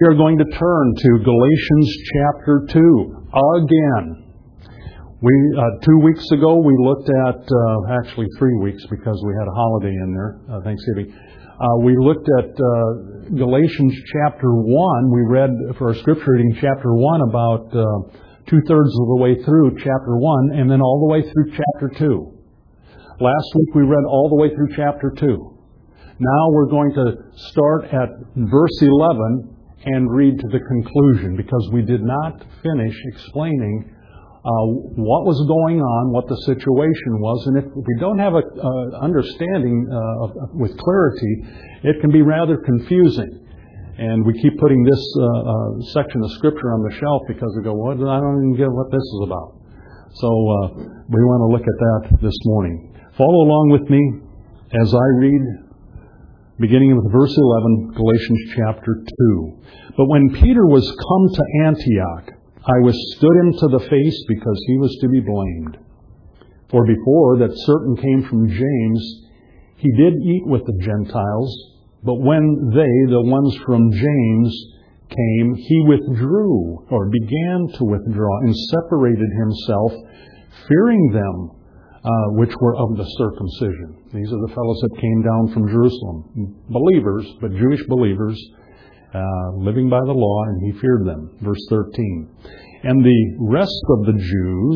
We are going to turn to Galatians chapter 2 again. 2 weeks ago we looked at, actually 3 weeks because we had a holiday in there, Thanksgiving. We looked at Galatians chapter 1. We read for our scripture reading chapter 1 about 2/3 of the way through chapter 1 and then all the way through chapter 2. Last week we read all the way through chapter 2. Now we're going to start at verse 11 and read to the conclusion because we did not finish explaining what was going on, what the situation was. And if we don't have an understanding with clarity, it can be rather confusing. And we keep putting this section of Scripture on the shelf because we go, well, I don't even get what this is about. So we want to look at that this morning. Follow along with me as I read, beginning with verse 11, Galatians chapter 2. But when Peter was come to Antioch, I withstood him to the face because he was to be blamed. For before that certain came from James, he did eat with the Gentiles, but when they, the ones from James, came, he withdrew, or began to withdraw, and separated himself, fearing them which were of the circumcision. These are the fellows that came down from Jerusalem. Believers, but Jewish believers, living by the law, and he feared them. Verse 13. And the rest of the Jews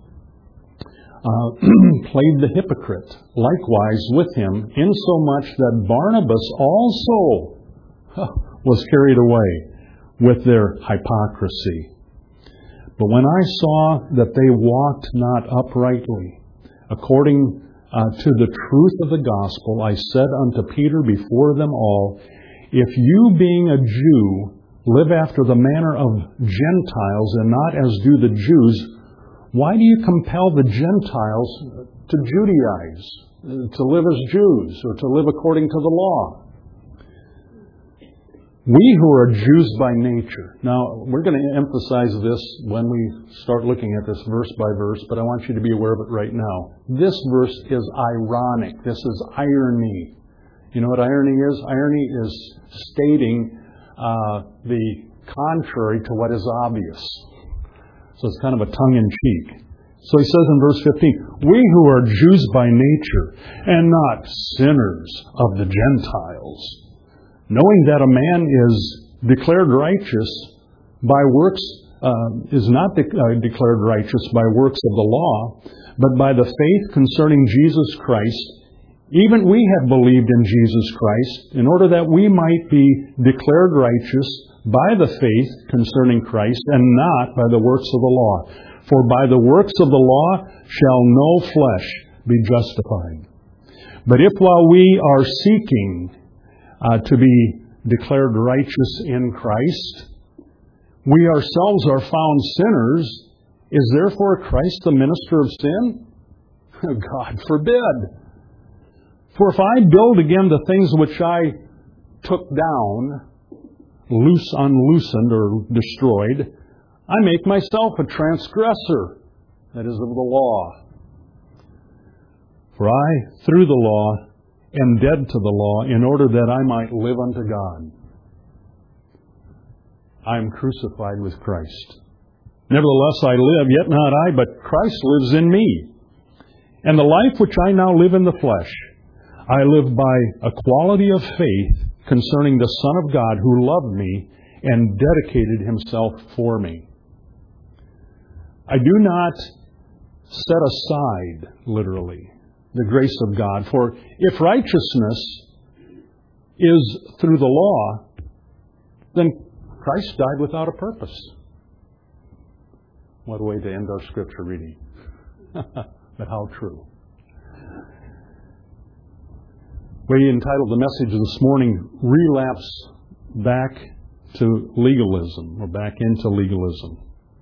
played the hypocrite, likewise with him, insomuch that Barnabas also was carried away with their hypocrisy. But when I saw that they walked not uprightly, according to the truth of the gospel, I said unto Peter before them all, if you, being a Jew, live after the manner of Gentiles and not as do the Jews, why do you compel the Gentiles to Judaize, to live as Jews, or to live according to the law? We who are Jews by nature. Now, we're going to emphasize this when we start looking at this verse by verse, but I want you to be aware of it right now. This verse is ironic. This is irony. You know what irony is? Irony is stating the contrary to what is obvious. So it's kind of a tongue-in-cheek. So he says in verse 15, we who are Jews by nature and not sinners of the Gentiles, knowing that a man is declared righteous by works, is not declared righteous by works of the law, but by the faith concerning Jesus Christ. Even we have believed in Jesus Christ in order that we might be declared righteous by the faith concerning Christ and not by the works of the law. For by the works of the law shall no flesh be justified. But if while we are seeking to be declared righteous in Christ, we ourselves are found sinners, is therefore Christ the minister of sin? God forbid. For if I build again the things which I took down, unloosened or destroyed, I make myself a transgressor, that is of the law. For I, through the law, am dead to the law in order that I might live unto God. I am crucified with Christ. Nevertheless I live, yet not I, but Christ lives in me. And the life which I now live in the flesh, I live by a quality of faith concerning the Son of God who loved me and dedicated himself for me. I do not set aside, literally, the grace of God. For if righteousness is through the law, then Christ died without a purpose. What a way to end our scripture reading. But how true. We entitled the message this morning, Relapse Back to Legalism, or Back into Legalism.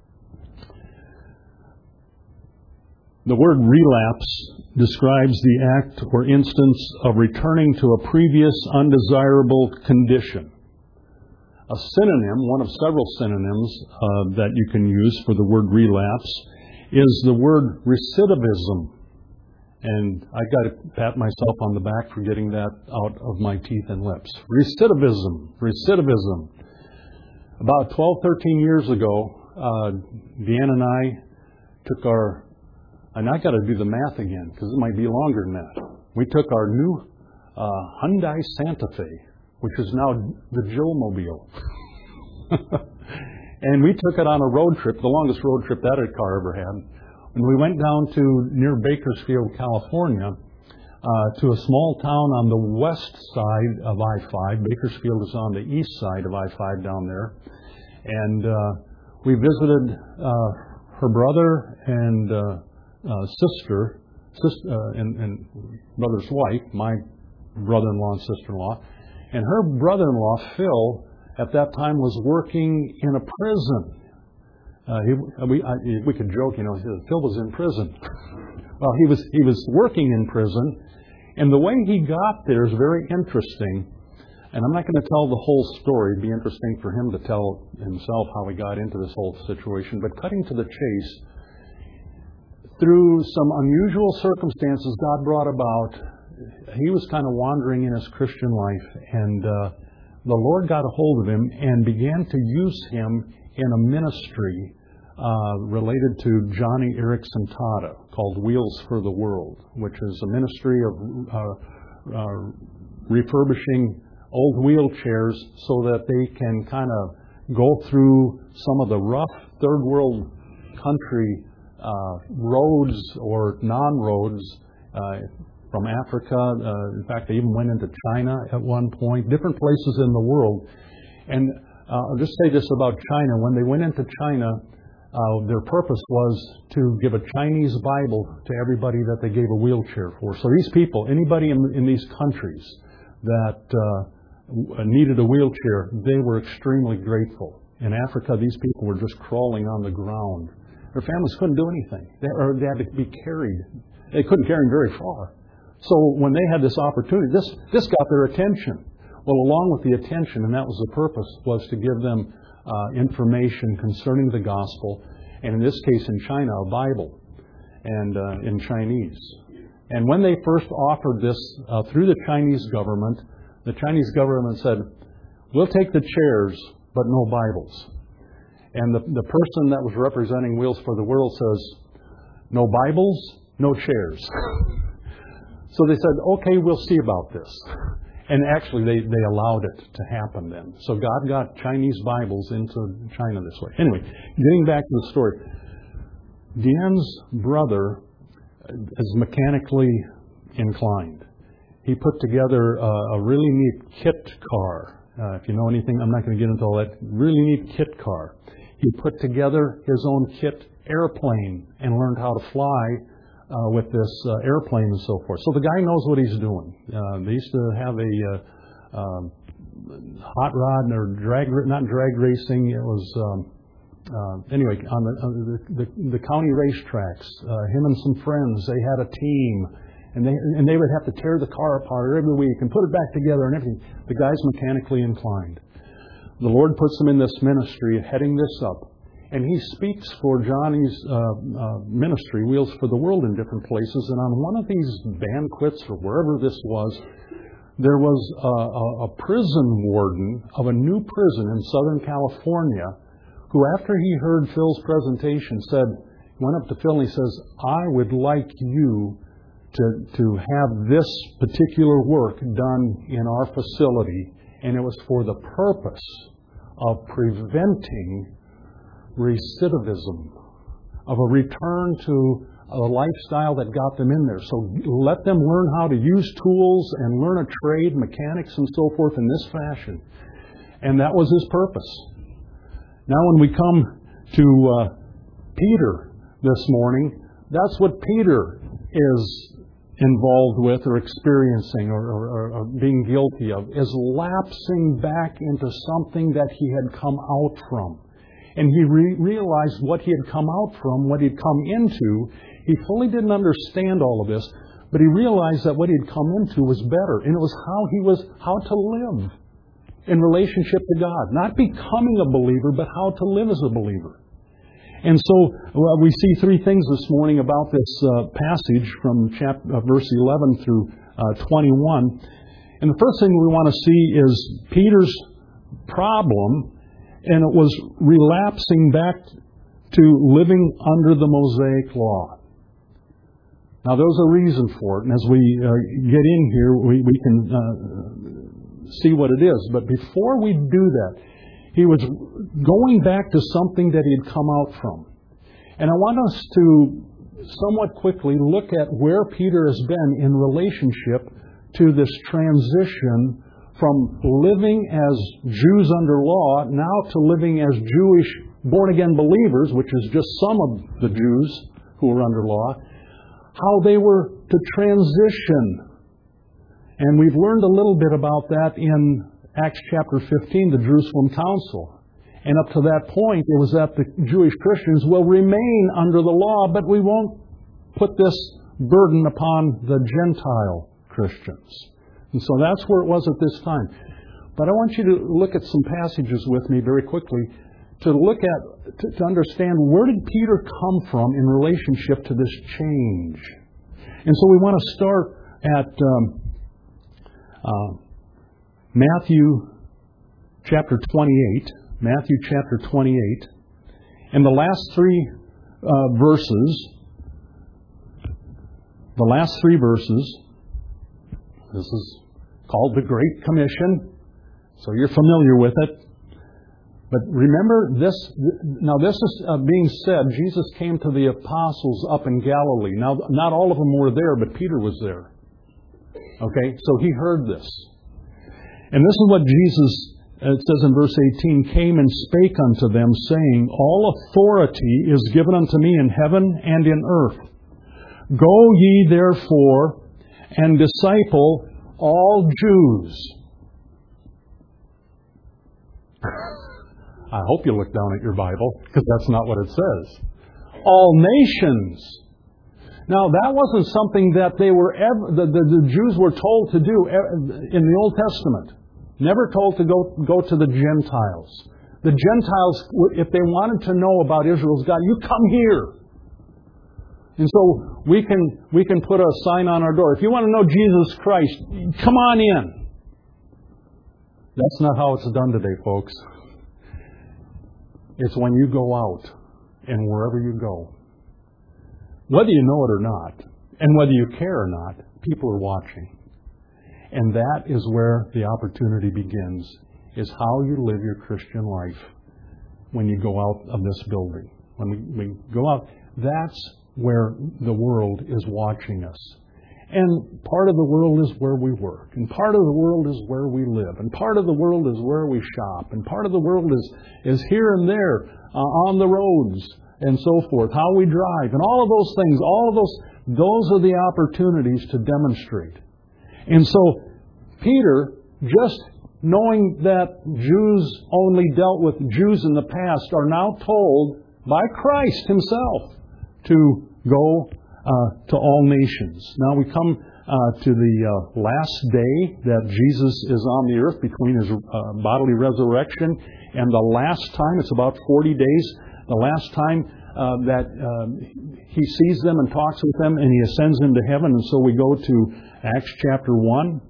The word relapse describes the act or instance of returning to a previous undesirable condition. A synonym, one of several synonyms that you can use for the word relapse, is the word recidivism. And I got to pat myself on the back for getting that out of my teeth and lips. Recidivism. About 12, 13 years ago, Deanne and I took our, and I got to do the math again because it might be longer than that. We took our new Hyundai Santa Fe, which is now the Joe-mobile. And we took it on a road trip, the longest road trip that car ever had. And we went down to near Bakersfield, California, to a small town on the west side of I-5. Bakersfield is on the east side of I-5 down there. And we visited her brother and sister, and brother's wife, my brother-in-law and sister-in-law. And her brother-in-law, Phil, at that time was working in a prison. We could joke, you know, Phil was in prison. Well, he was working in prison, and the way he got there is very interesting. And I'm not going to tell the whole story. It'd be interesting for him to tell himself how he got into this whole situation. But cutting to the chase, through some unusual circumstances God brought about, he was kind of wandering in his Christian life, and the Lord got a hold of him and began to use him in a ministry related to Johnny Erickson Tada called Wheels for the World, which is a ministry of refurbishing old wheelchairs so that they can kind of go through some of the rough third world country roads or non-roads from Africa. In fact, they even went into China at one point, different places in the world. And I'll just say this about China. When they went into China, their purpose was to give a Chinese Bible to everybody that they gave a wheelchair for. So these people, anybody in these countries that needed a wheelchair, they were extremely grateful. In Africa, these people were just crawling on the ground. Their families couldn't do anything. They had to be carried. They couldn't carry them very far. So when they had this opportunity, this got their attention. Well, along with the attention, and that was the purpose, was to give them information concerning the gospel, and in this case in China, a Bible, and in Chinese. And when they first offered this through the Chinese government said, "We'll take the chairs, but no Bibles." And the person that was representing Wheels for the World says, "No Bibles, no chairs." So they said, "Okay, we'll see about this." And actually, they allowed it to happen then. So God got Chinese Bibles into China this way. Anyway, getting back to the story. Deanne's brother is mechanically inclined. He put together a really neat kit car. If you know anything, I'm not going to get into all that. Really neat kit car. He put together his own kit airplane and learned how to fly with this airplane and so forth. So the guy knows what he's doing. They used to have a hot rod or not drag racing. It was anyway on the county racetracks. Him and some friends, they had a team, and they would have to tear the car apart every week and put it back together and everything. The guy's mechanically inclined. The Lord puts him in this ministry, heading this up. And he speaks for Johnny's ministry, Wheels for the World, in different places. And on one of these banquets, or wherever this was, there was a prison warden of a new prison in Southern California who, after he heard Phil's presentation, went up to Phil and he says, "I would like you to have this particular work done in our facility." And it was for the purpose of preventing recidivism, of a return to a lifestyle that got them in there. So let them learn how to use tools and learn a trade, mechanics and so forth in this fashion. And that was his purpose. Now when we come to Peter this morning, that's what Peter is involved with or experiencing or being guilty of, is lapsing back into something that he had come out from. And he realized what he had come out from, what he had come into. He fully didn't understand all of this, but he realized that what he had come into was better. And it was how to live in relationship to God. Not becoming a believer, but how to live as a believer. And so we see three things this morning about this passage from verse 11 through 21. And the first thing we want to see is Peter's problem And it was relapsing back to living under the Mosaic law. Now, there's a reason for it, and as we get in here, we can see what it is. But before we do that, he was going back to something that he had come out from. And I want us to somewhat quickly look at where Peter has been in relationship to this transition from living as Jews under law now to living as Jewish born-again believers, which is just some of the Jews who were under law, how they were to transition. And we've learned a little bit about that in Acts chapter 15, the Jerusalem Council. And up to that point, it was that the Jewish Christians will remain under the law, but we won't put this burden upon the Gentile Christians. And so that's where it was at this time. But I want you to look at some passages with me very quickly to look at, to understand where did Peter come from in relationship to this change. And so we want to start at Matthew chapter 28. Matthew chapter 28. And the last three verses, this is called the Great Commission, so you're familiar with it. But remember this, now this is being said, Jesus came to the apostles up in Galilee. Now, not all of them were there, but Peter was there. Okay, so he heard this. And this is what Jesus, it says in verse 18, came and spake unto them, saying, all authority is given unto me in heaven and in earth. Go ye therefore and disciple all Jews. I hope you look down at your Bible, because that's not what it says. All nations. Now, that wasn't something that they were the Jews were told to do in the Old Testament. Never told to go to the Gentiles. The Gentiles, if they wanted to know about Israel's God, you come here. And so we can put a sign on our door. If you want to know Jesus Christ, come on in. That's not how it's done today, folks. It's when you go out and wherever you go. Whether you know it or not, and whether you care or not, people are watching. And that is where the opportunity begins, is how you live your Christian life when you go out of this building. When we go out, that's where the world is watching us. And part of the world is where we work. And part of the world is where we live. And part of the world is where we shop. And part of the world is here and there on the roads and so forth. How we drive. And all of those things, those are the opportunities to demonstrate. And so Peter, just knowing that Jews only dealt with Jews in the past, are now told by Christ Himself to go to all nations. Now we come to the last day that Jesus is on the earth between His bodily resurrection and the last time, it's about 40 days, the last time that He sees them and talks with them and He ascends into heaven. And so we go to Acts chapter 1.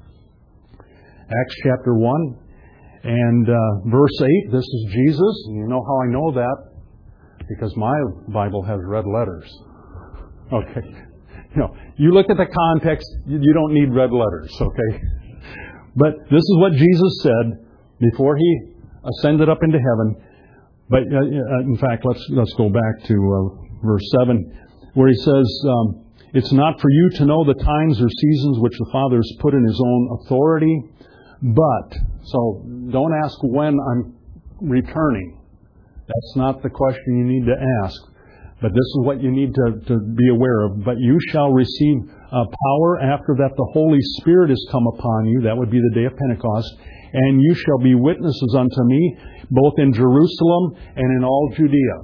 Acts chapter 1 and verse 8. This is Jesus. And you know how I know that? Because my Bible has red letters. Okay. You look at the context, you don't need red letters, okay? But this is what Jesus said before He ascended up into heaven. But in fact, let's go back to verse 7, where He says, it's not for you to know the times or seasons which the Father has put in His own authority, but, so don't ask when I'm returning. That's not the question you need to ask. But this is what you need to be aware of. But you shall receive power after that the Holy Spirit is come upon you. That would be the day of Pentecost. And you shall be witnesses unto me, both in Jerusalem and in all Judea.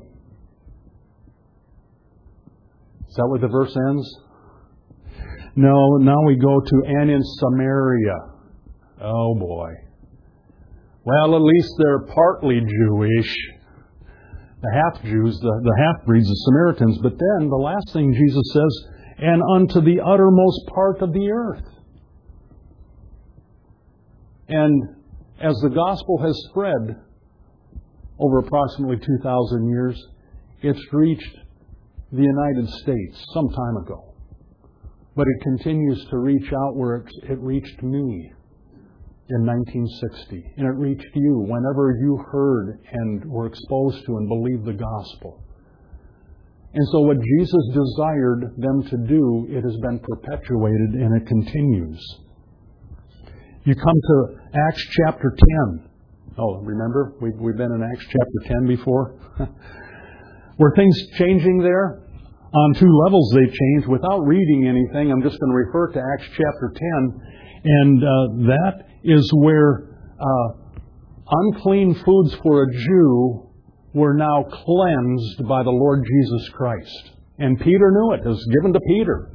Is that where the verse ends? No, now we go to, and in Samaria. Oh boy. Well, at least they're partly Jewish. The half-Jews, the half-breeds, the Samaritans. But then the last thing Jesus says, and unto the uttermost part of the earth. And as the gospel has spread over approximately 2,000 years. It's reached the United States some time ago. But it continues to reach out where it reached me in 1960. And it reached you whenever you heard and were exposed to and believed the gospel. And so what Jesus desired them to do, it has been perpetuated and it continues. You come to Acts chapter 10. Oh, remember? We've been in Acts chapter 10 before. Were things changing there? On two levels they changed. Without reading anything, I'm just going to refer to Acts chapter 10. And that is where unclean foods for a Jew were now cleansed by the Lord Jesus Christ. And Peter knew it. It was given to Peter.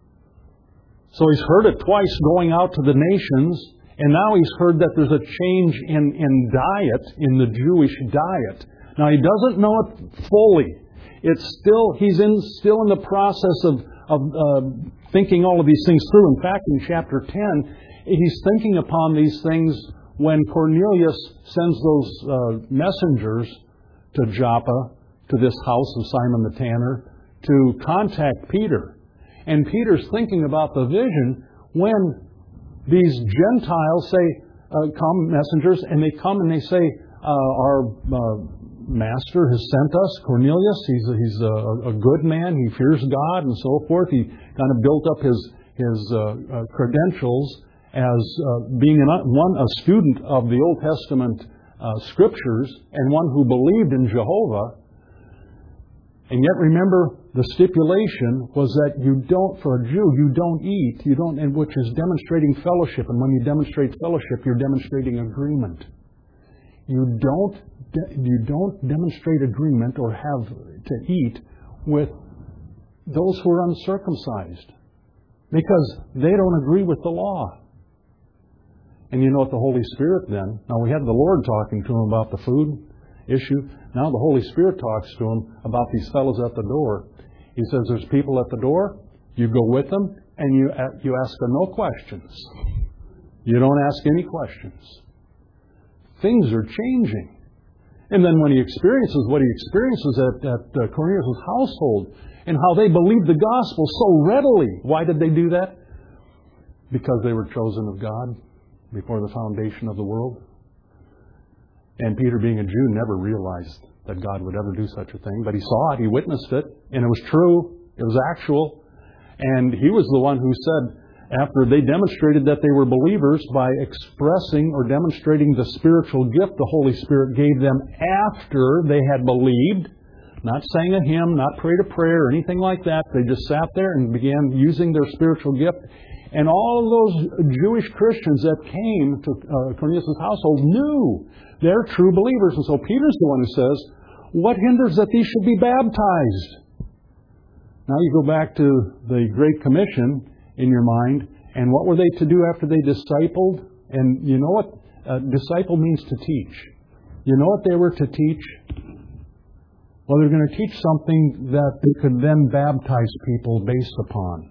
So he's heard it twice going out to the nations. And now he's heard that there's a change in diet, in the Jewish diet. Now he doesn't know it fully. He's still in the process of thinking all of these things through. In fact, in chapter 10, he's thinking upon these things when Cornelius sends those messengers to Joppa, to this house of Simon the Tanner, to contact Peter. And Peter's thinking about the vision when these Gentiles come, messengers, and they come and they say, our master has sent us, Cornelius. He's a good man. He fears God and so forth. He kind of built up his credentials as being a student of the Old Testament Scriptures and one who believed in Jehovah. And yet remember, the stipulation was that for a Jew, you don't eat, which is demonstrating fellowship. And when you demonstrate fellowship, you're demonstrating agreement. You don't demonstrate agreement or have to eat with those who are uncircumcised, because they don't agree with the law. And you know what the Holy Spirit then, now we had the Lord talking to him about the food issue. Now the Holy Spirit talks to him about these fellows at the door. He says, there's people at the door. You go with them and you ask them no questions. You don't ask any questions. Things are changing. And then when he experiences what he experiences at Cornelius' household and how they believed the gospel so readily. Why did they do that? Because they were chosen of God before the foundation of the world. And Peter, being a Jew, never realized that God would ever do such a thing. But he saw it, he witnessed it, and it was true, it was actual. And he was the one who said, after they demonstrated that they were believers by expressing or demonstrating the spiritual gift the Holy Spirit gave them after they had believed, not sang a hymn, not prayed a prayer or anything like that. They just sat there and began using their spiritual gift. And all of those Jewish Christians that came to Cornelius' household knew they're true believers. And so Peter's the one who says, what hinders that these should be baptized? Now you go back to the Great Commission in your mind. And what were they to do after they discipled? And you know what? Disciple means to teach. You know what they were to teach? Well, they're going to teach something that they could then baptize people based upon.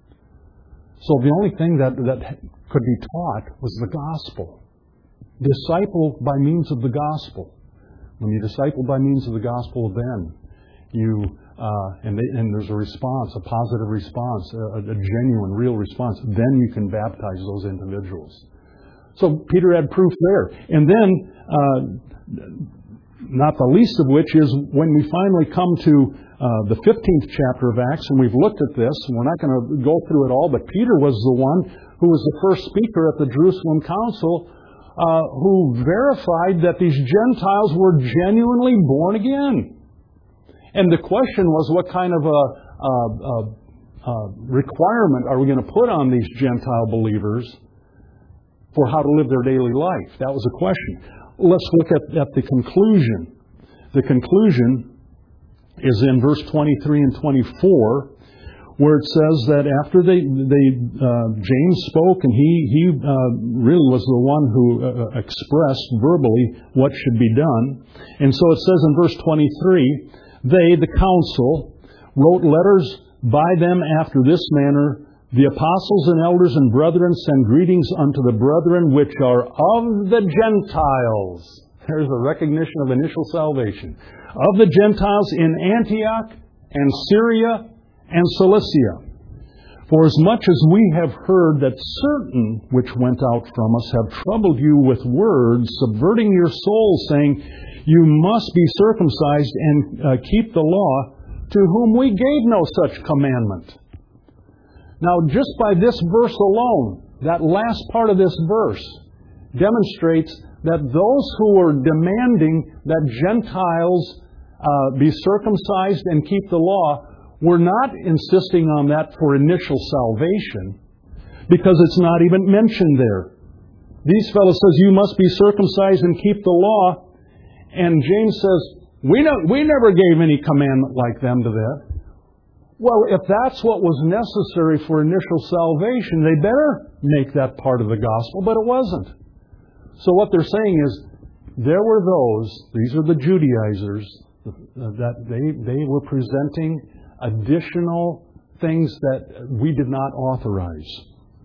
So the only thing that could be taught was the gospel. Disciple by means of the gospel. When you disciple by means of the gospel, then you and there's a response, a positive response, a genuine, real response. Then you can baptize those individuals. So Peter had proof there. And then, not the least of which is when we finally come to the 15th chapter of Acts, and we've looked at this, and we're not going to go through it all, but Peter was the one who was the first speaker at the Jerusalem Council who verified that these Gentiles were genuinely born again. And the question was, what kind of a requirement are we going to put on these Gentile believers for how to live their daily life? That was a question. Let's look at the conclusion. The conclusion is in verse 23 and 24, where it says that after James spoke, and he really was the one who expressed verbally what should be done. And so it says in verse 23, they, the council, wrote letters by them after this manner: the apostles and elders and brethren send greetings unto the brethren which are of the Gentiles. There's a recognition of initial salvation. Of the Gentiles in Antioch and Syria and Cilicia. For as much as we have heard that certain which went out from us have troubled you with words, subverting your souls, saying, you must be circumcised and keep the law, to whom we gave no such commandment. Now, just by this verse alone, that last part of this verse demonstrates that those who were demanding that Gentiles be circumcised and keep the law were not insisting on that for initial salvation, because it's not even mentioned there. These fellows says, you must be circumcised and keep the law. And James says, we never gave any commandment like them to that. Well, if that's what was necessary for initial salvation, they better make that part of the gospel, but it wasn't. So what they're saying is, there were those, these are the Judaizers, that they were presenting additional things that we did not authorize.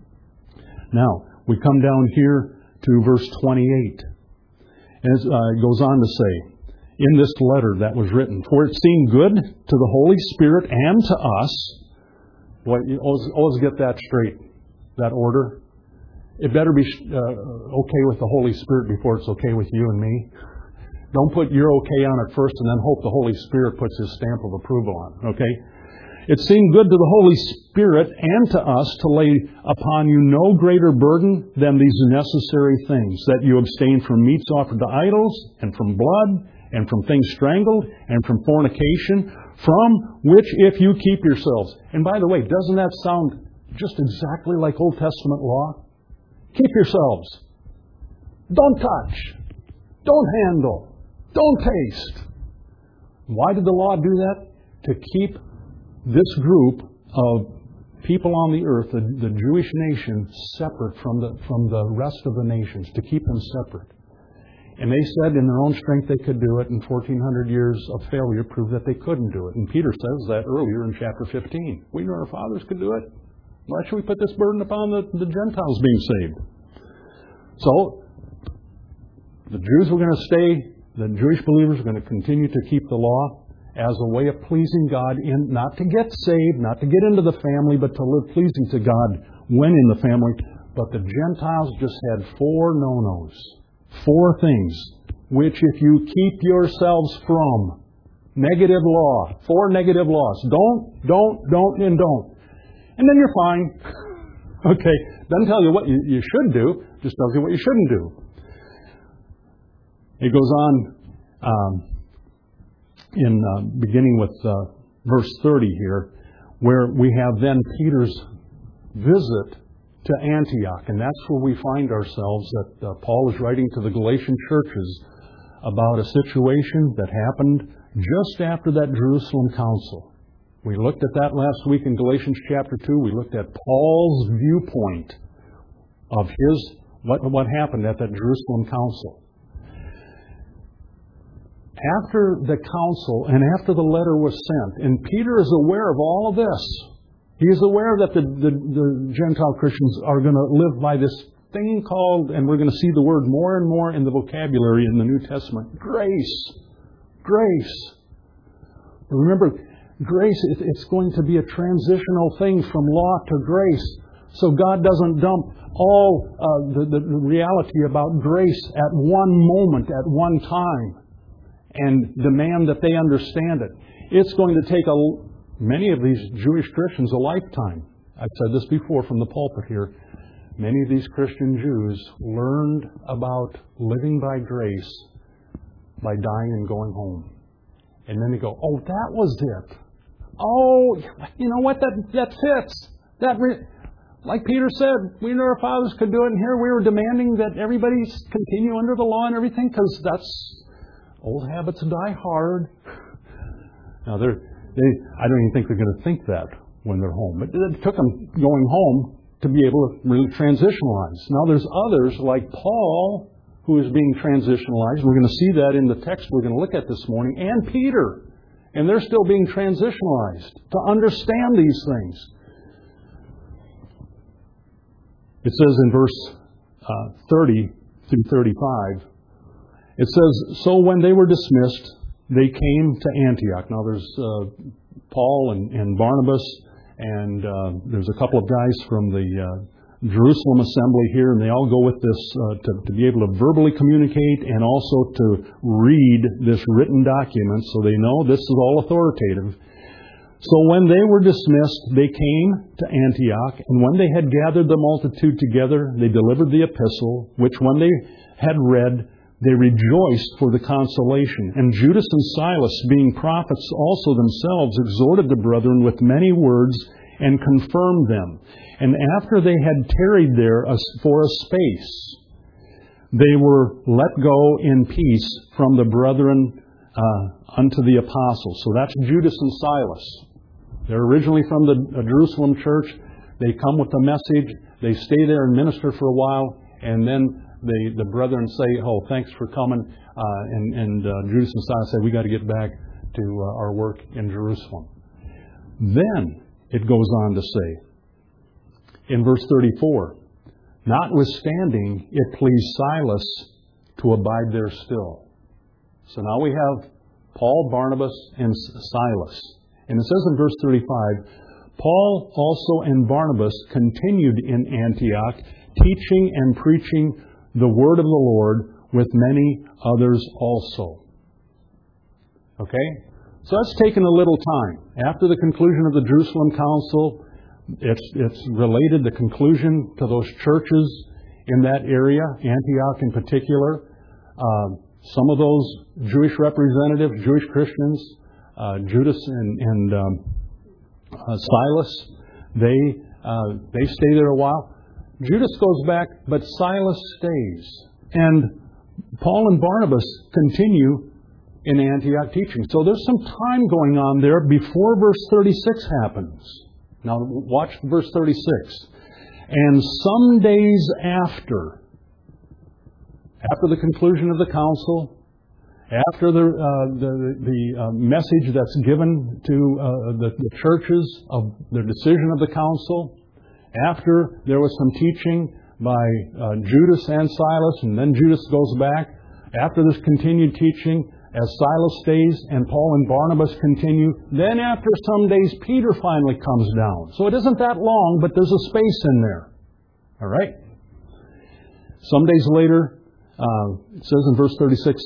Now, we come down here to verse 28. As it goes on to say, in this letter that was written, for it seemed good to the Holy Spirit and to us. Boy, you always get that straight, that order. It better be okay with the Holy Spirit before it's okay with you and me. Don't put your okay on it first and then hope the Holy Spirit puts His stamp of approval on it, okay? It seemed good to the Holy Spirit and to us to lay upon you no greater burden than these necessary things, that you abstain from meats offered to idols, and from blood, and from things strangled, and from fornication, from which if you keep yourselves. And by the way, doesn't that sound just exactly like Old Testament law? Keep yourselves. Don't touch. Don't handle. Don't taste. Why did the law do that? To keep this group of people on the earth, the Jewish nation, separate from the rest of the nations, to keep them separate. And they said in their own strength they could do it, and 1,400 years of failure proved that they couldn't do it. And Peter says that earlier in chapter 15. We knew our fathers could do it. Why should we put this burden upon the Gentiles being saved? So, the Jews were going to stay, the Jewish believers were going to continue to keep the law as a way of pleasing God, not to get saved, not to get into the family, but to live pleasing to God when in the family. But the Gentiles just had 4 no-nos. 4 things, which if you keep yourselves from, negative law, 4 negative laws. Don't, and don't. And then you're fine. Okay, doesn't tell you what you should do, just tells you what you shouldn't do. It goes on beginning with verse 30 here, where we have then Peter's visit to Antioch. And that's where we find ourselves, that Paul is writing to the Galatian churches about a situation that happened just after that Jerusalem council. We looked at that last week in Galatians chapter 2. We looked at Paul's viewpoint of what happened at that Jerusalem council. After the council and after the letter was sent, and Peter is aware of all of this. He is aware that the Gentile Christians are going to live by this thing called, and we're going to see the word more and more in the vocabulary in the New Testament, grace. Grace. Remember, grace, it's going to be a transitional thing from law to grace. So God doesn't dump all the reality about grace at one moment, at one time, and demand that they understand it. It's going to take many of these Jewish Christians a lifetime. I've said this before from the pulpit here. Many of these Christian Jews learned about living by grace by dying and going home. And then they go, oh, that was it. Oh, you know what? That fits. Like Peter said, we knew our fathers could do it, and here we were demanding that everybody continue under the law and everything, because that's old habits die hard. Now, I don't even think they're going to think that when they're home. But it took them going home to be able to really transitionalize. Now, there's others like Paul who is being transitionalized. We're going to see that in the text we're going to look at this morning, and Peter. And they're still being transitionalized to understand these things. It says in verse 30 through 35, It says, so when they were dismissed, they came to Antioch. Now there's Paul and Barnabas, and there's a couple of guys from the Jerusalem assembly here, and they all go with this to be able to verbally communicate and also to read this written document so they know this is all authoritative. So when they were dismissed, they came to Antioch, and when they had gathered the multitude together, they delivered the epistle, which when they had read, they rejoiced for the consolation. And Judas and Silas, being prophets also themselves, exhorted the brethren with many words and confirmed them. And after they had tarried there for a space, they were let go in peace from the brethren unto the apostles. So that's Judas and Silas. They're originally from the Jerusalem church. They come with the message. They stay there and minister for a while, and then the brethren say, oh, thanks for coming. And Judas and Silas say, we got to get back to our work in Jerusalem. Then it goes on to say, in verse 34, notwithstanding, it pleased Silas to abide there still. So now we have Paul, Barnabas, and Silas. And it says in verse 35, Paul also and Barnabas continued in Antioch, teaching and preaching the word of the Lord with many others also. Okay? So that's taken a little time. After the conclusion of the Jerusalem Council, it's related, the conclusion, to those churches in that area, Antioch in particular. Some of those Jewish representatives, Jewish Christians, Judas and Silas, they stay there a while. Judas goes back, but Silas stays. And Paul and Barnabas continue in Antioch teaching. So there's some time going on there before verse 36 happens. Now watch verse 36. And some days after the conclusion of the council, after the message that's given to the churches of the decision of the council, after there was some teaching by Judas and Silas, and then Judas goes back, after this continued teaching, as Silas stays and Paul and Barnabas continue, then after some days Peter finally comes down. So it isn't that long, but there's a space in there. All right? Some days later, it says in verse 36,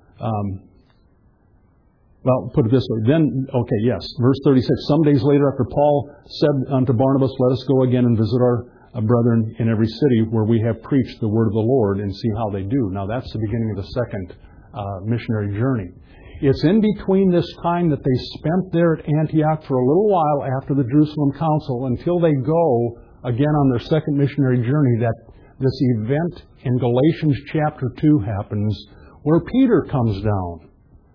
well, put it this way. Verse 36. Some days later, after Paul said unto Barnabas, let us go again and visit our brethren in every city where we have preached the word of the Lord and see how they do. Now, that's the beginning of the second missionary journey. It's in between this time that they spent there at Antioch for a little while after the Jerusalem Council until they go again on their second missionary journey that this event in Galatians chapter 2 happens where Peter comes down.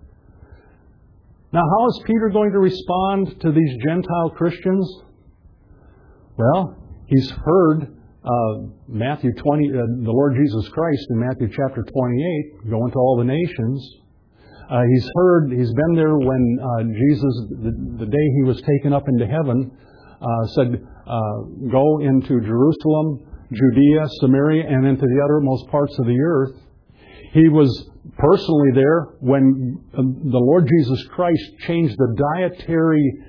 Now, how is Peter going to respond to these Gentile Christians? Well, he's heard Matthew 20, the Lord Jesus Christ in Matthew chapter 28, go into all the nations. He's been there when Jesus, the day he was taken up into heaven, said, go into Jerusalem, Judea, Samaria, and into the uttermost parts of the earth. He was personally there when the Lord Jesus Christ changed the dietary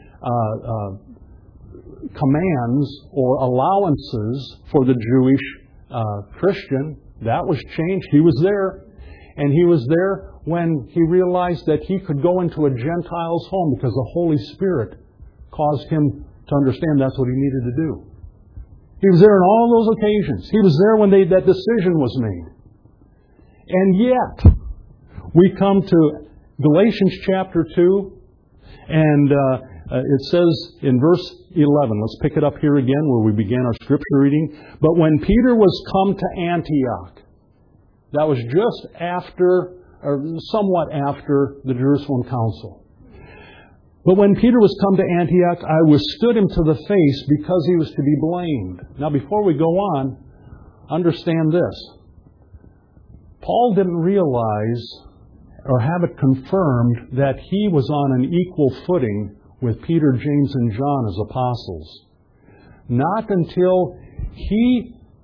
commands or allowances for the Jewish Christian. That was changed. He was there. And he was there when he realized that he could go into a Gentile's home because the Holy Spirit caused him to understand that's what he needed to do. He was there on all those occasions. He was there when that decision was made. And yet, we come to Galatians chapter 2, and it says in verse 11, let's pick it up here again where we began our scripture reading. But when Peter was come to Antioch, that was just after, or somewhat after, the Jerusalem Council. But when Peter was come to Antioch, I withstood him to the face because he was to be blamed. Now, before we go on, understand this. Paul didn't realize or have it confirmed that he was on an equal footing with Peter, James, and John as apostles. Not until he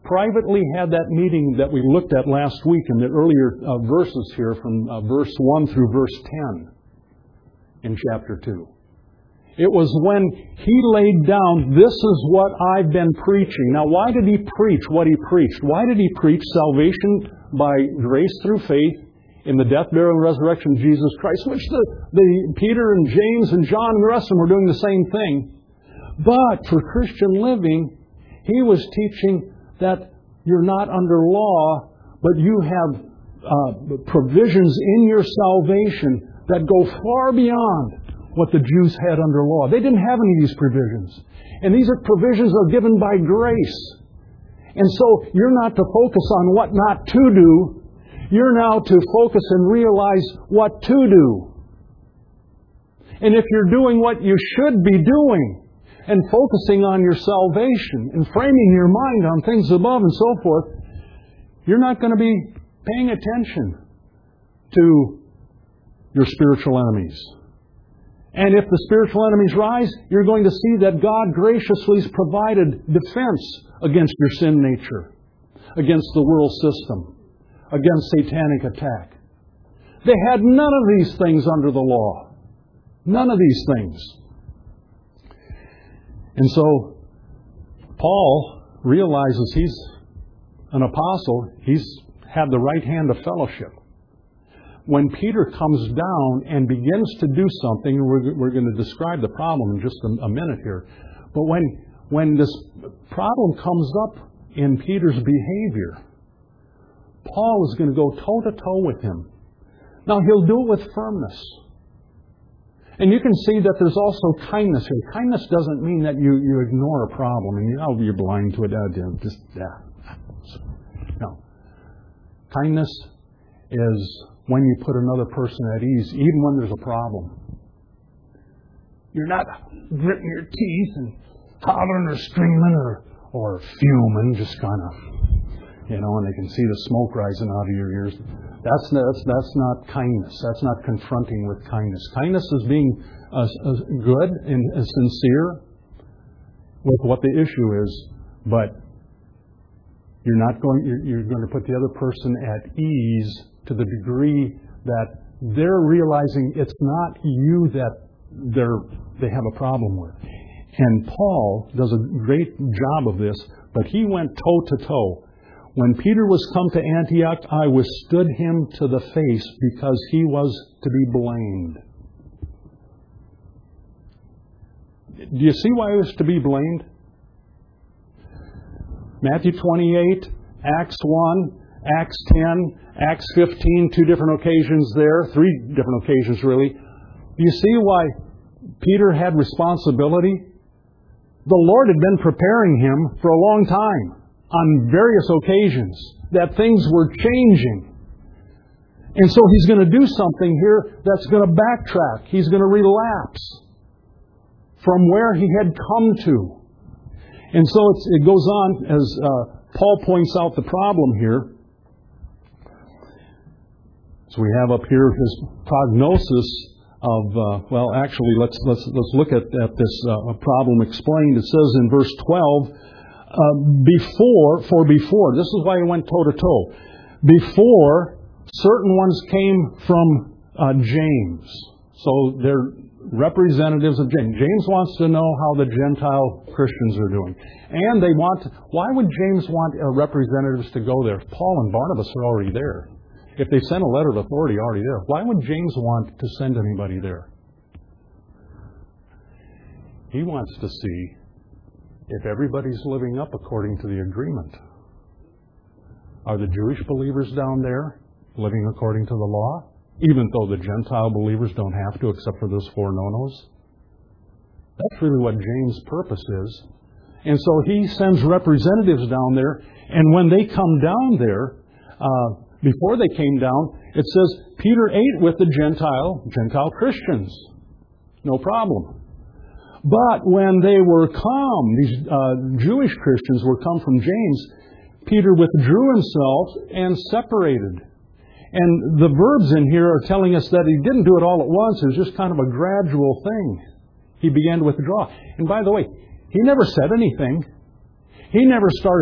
privately had that meeting that we looked at last week in the earlier verses here from verse 1 through verse 10 in chapter 2. It was when he laid down, this is what I've been preaching. Now, why did he preach what he preached? Why did he preach salvation by grace through faith in the death, burial, and resurrection of Jesus Christ, which the Peter and James and John and the rest of them were doing the same thing. But for Christian living, he was teaching that you're not under law, but you have provisions in your salvation that go far beyond what the Jews had under law. They didn't have any of these provisions. And these are provisions that are given by grace. And so you're not to focus on what not to do. You're now to focus and realize what to do. And if you're doing what you should be doing and focusing on your salvation and framing your mind on things above and so forth, you're not going to be paying attention to your spiritual enemies. And if the spiritual enemies rise, you're going to see that God graciously has provided defense against your sin nature, against the world system, against satanic attack. They had none of these things under the law. None of these things. And so, Paul realizes he's an apostle. He's had the right hand of fellowship. When Peter comes down and begins to do something, we're going to describe the problem in just a minute here. But when this problem comes up in Peter's behavior, Paul is going to go toe-to-toe with him. Now, he'll do it with firmness. And you can see that there's also kindness here. Kindness doesn't mean that you ignore a problem and you're blind to it. No. Kindness is when you put another person at ease, even when there's a problem. You're not gritting your teeth and hollering or screaming or fuming, just kind of, and they can see the smoke rising out of your ears. That's not kindness. That's not confronting with kindness. Kindness is being good and sincere with what the issue is, but you're going to put the other person at ease to the degree that they're realizing it's not you that they have a problem with. And Paul does a great job of this, but he went toe-to-toe. When Peter was come to Antioch, I withstood him to the face because he was to be blamed. Do you see why he was to be blamed? Matthew 28, Acts 1, Acts 10, Acts 15, 2 different occasions there, 3 different occasions really. Do you see why Peter had responsibility? The Lord had been preparing him for a long time on various occasions that things were changing. And so he's going to do something here that's going to backtrack. He's going to relapse from where he had come to. And so it goes on as Paul points out the problem here. So we have up here his prognosis of, let's look at this problem explained. It says in verse 12, before, this is why he went toe-to-toe, before certain ones came from James. So they're representatives of James. James wants to know how the Gentile Christians are doing. And why would James want representatives to go there? Paul and Barnabas are already there. If they sent a letter of authority already there, why would James want to send anybody there? He wants to see if everybody's living up according to the agreement. Are the Jewish believers down there living according to the law? Even though the Gentile believers don't have to, except for those 4 no-nos? That's really what James' purpose is. And so he sends representatives down there, and when they come down there, before they came down, it says Peter ate with the Gentile Christians. No problem. But when they were come, these Jewish Christians were come from James, Peter withdrew himself and separated. And the verbs in here are telling us that he didn't do it all at once. It was just kind of a gradual thing. He began to withdraw. And by the way, he never said anything. He never started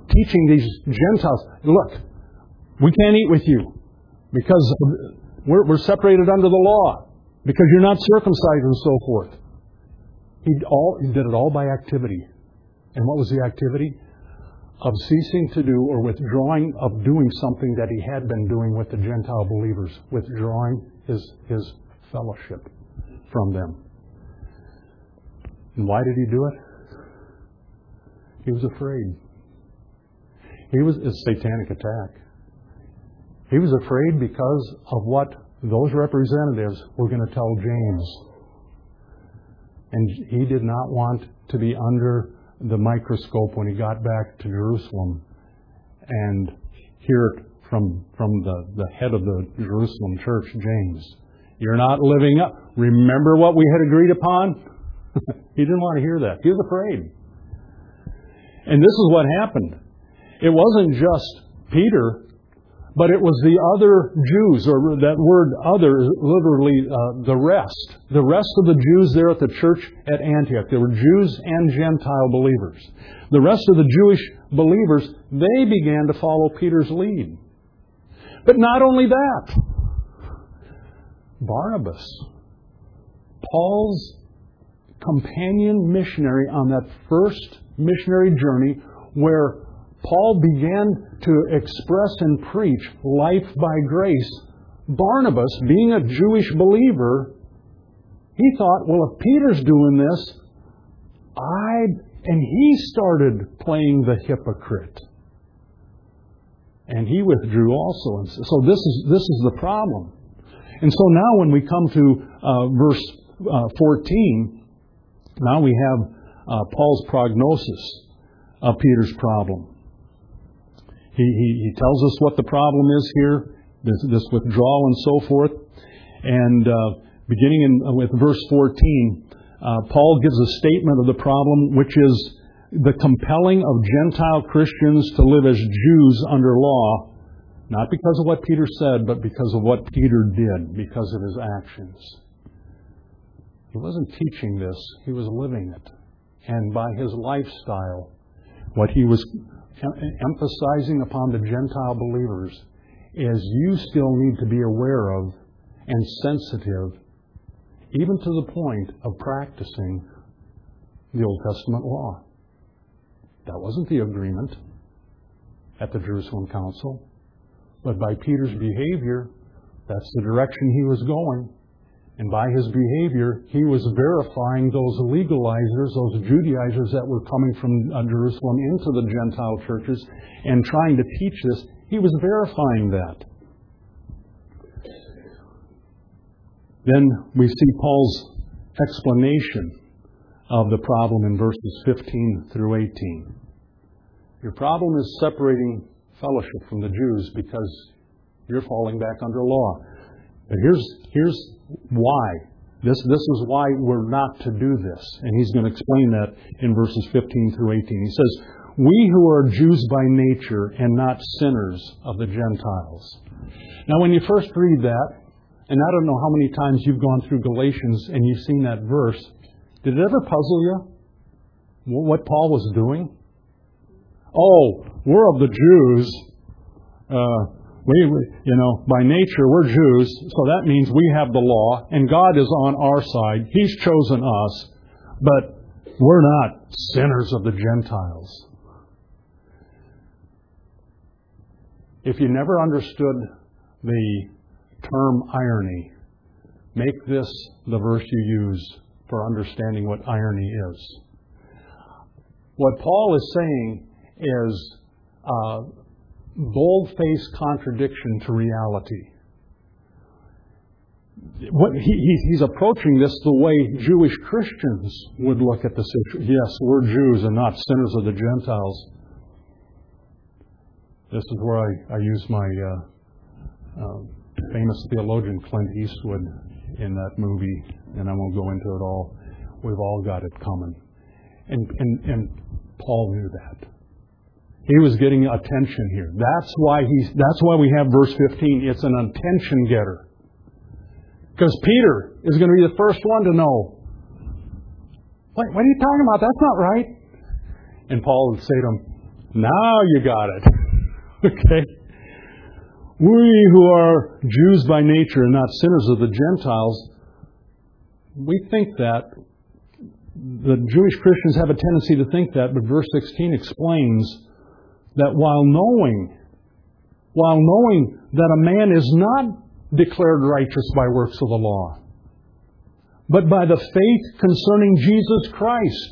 teaching these Gentiles, look, we can't eat with you because we're separated under the law, because you're not circumcised and so forth. He did it all by activity. And what was the activity? Of ceasing to do or withdrawing of doing something that he had been doing with the Gentile believers, withdrawing his fellowship from them. And why did he do it? He was afraid. It was a satanic attack. He was afraid because of what those representatives were going to tell James. And he did not want to be under the microscope when he got back to Jerusalem and hear it from the head of the Jerusalem church, James. You're not living up. Remember what we had agreed upon? He didn't want to hear that. He was afraid. And this is what happened. It wasn't just Peter, but it was the other Jews, or that word other is literally the rest. The rest of the Jews there at the church at Antioch. There were Jews and Gentile believers. The rest of the Jewish believers, they began to follow Peter's lead. But not only that. Barnabas, Paul's companion missionary on that first missionary journey, where Paul began to express and preach life by grace. Barnabas, being a Jewish believer, he thought, well, if Peter's doing this, and he started playing the hypocrite. And he withdrew also. And so this is the problem. And so now when we come to verse 14, now we have Paul's prognosis of Peter's problem. He tells us what the problem is here, this withdrawal and so forth. And beginning with verse 14, Paul gives a statement of the problem, which is the compelling of Gentile Christians to live as Jews under law, not because of what Peter said, but because of what Peter did, because of his actions. He wasn't teaching this, he was living it. And by his lifestyle, what he was emphasizing upon the Gentile believers is you still need to be aware of and sensitive, even to the point of practicing the Old Testament law. That wasn't the agreement at the Jerusalem Council. But by Peter's behavior, that's the direction he was going. And by his behavior, he was verifying those legalizers, those Judaizers that were coming from Jerusalem into the Gentile churches and trying to teach this. He was verifying that. Then we see Paul's explanation of the problem in verses 15 through 18. Your problem is separating fellowship from the Jews because you're falling back under law. But here's why. This is why we're not to do this. And he's going to explain that in verses 15 through 18. He says, we who are Jews by nature and not sinners of the Gentiles. Now when you first read that, and I don't know how many times you've gone through Galatians and you've seen that verse, did it ever puzzle you what Paul was doing? Oh, we're of the Jews. By nature, we're Jews, so that means we have the law, and God is on our side. He's chosen us, but we're not sinners of the Gentiles. If you never understood the term irony, make this the verse you use for understanding what irony is. What Paul is saying is bold-faced contradiction to reality. He's approaching this the way Jewish Christians would look at the situation. Yes, we're Jews and not sinners of the Gentiles. This is where I use my famous theologian Clint Eastwood in that movie, and I won't go into it all. We've all got it coming. And Paul knew that. He was getting attention here. That's why we have verse 15. It's an attention getter. Because Peter is going to be the first one to know. What are you talking about? That's not right. And Paul would say to him, Now you got it. Okay? We who are Jews by nature and not sinners of the Gentiles, we think that. The Jewish Christians have a tendency to think that, but verse 16 explains that while knowing that a man is not declared righteous by works of the law, but by the faith concerning Jesus Christ.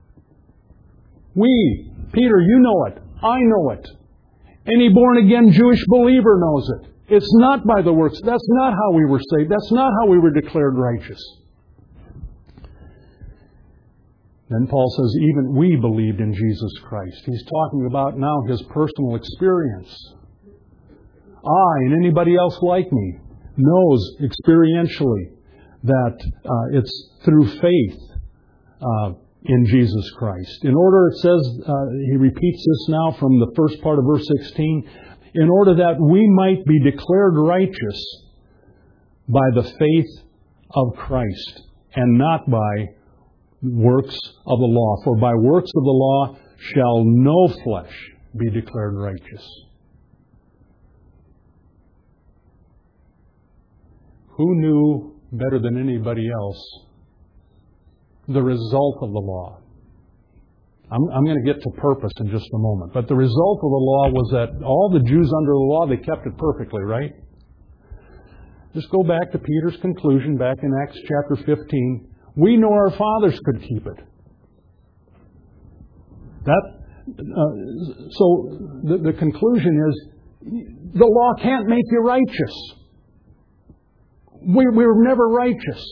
We, Peter, you know it. I know it. Any born-again Jewish believer knows it. It's not by the works. That's not how we were saved. That's not how we were declared righteous. Then Paul says, even we believed in Jesus Christ. He's talking about now his personal experience. I and anybody else like me knows experientially that it's through faith in Jesus Christ. In order, it says, he repeats this now from the first part of verse 16, in order that we might be declared righteous by the faith of Christ and not by works of the law. For by works of the law shall no flesh be declared righteous. Who knew better than anybody else the result of the law? I'm going to get to purpose in just a moment. But the result of the law was that all the Jews under the law, they kept it perfectly, right? Just go back to Peter's conclusion back in Acts chapter 15. We know our fathers could keep it. So the conclusion is, the law can't make you righteous. We were never righteous.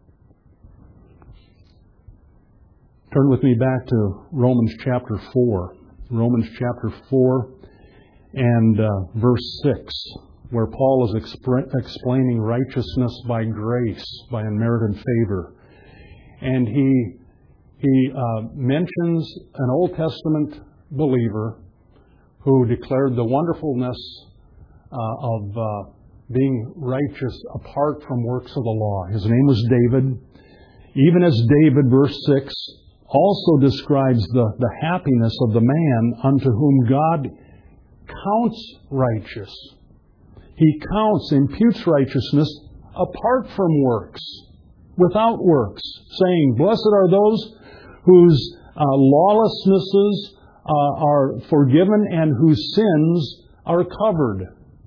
Turn with me back to Romans chapter 4. Romans chapter 4 and verse 6, where Paul is explaining righteousness by grace, by unmerited favor. And he mentions an Old Testament believer who declared the wonderfulness of being righteous apart from works of the law. His name was David. Even as David, verse 6, also describes the happiness of the man unto whom God counts righteous. He imputes righteousness apart from works, without works, saying, blessed are those whose lawlessnesses are forgiven and whose sins are covered.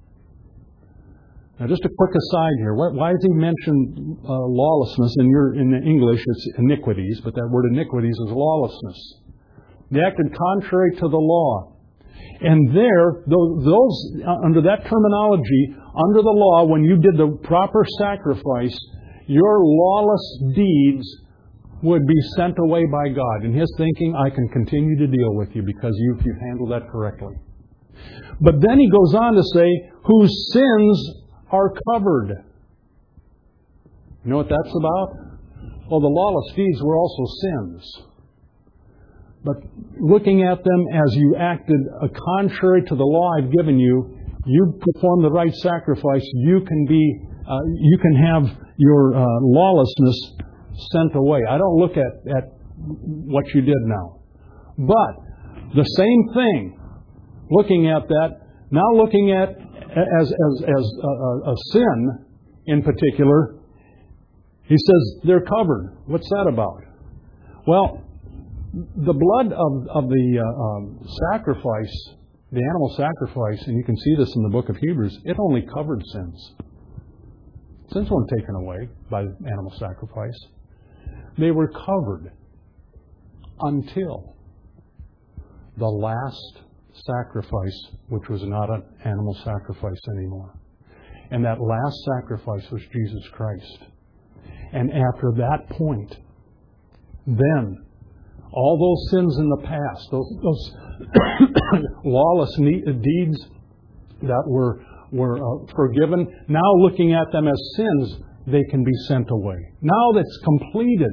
Now, just a quick aside here. Why does he mention lawlessness? In English, it's iniquities, but that word iniquities is lawlessness. They acted contrary to the law. And there, those under that terminology, under the law, when you did the proper sacrifice, your lawless deeds would be sent away by God. In His thinking, I can continue to deal with you because you've handled that correctly. But then he goes on to say, whose sins are covered. You know what that's about? Well, the lawless deeds were also sins. But looking at them as you acted contrary to the law I've given you, you perform the right sacrifice, you can have your lawlessness sent away. I don't look at what you did now. But the same thing, looking at that, now looking at as a sin in particular, he says they're covered. What's that about? Well, the blood of the sacrifice, the animal sacrifice, and you can see this in the book of Hebrews, it only covered sins. Sins weren't taken away by animal sacrifice. They were covered until the last sacrifice, which was not an animal sacrifice anymore. And that last sacrifice was Jesus Christ. And after that point, then all those sins in the past, those lawless deeds that were forgiven, now looking at them as sins, they can be sent away. Now that's completed,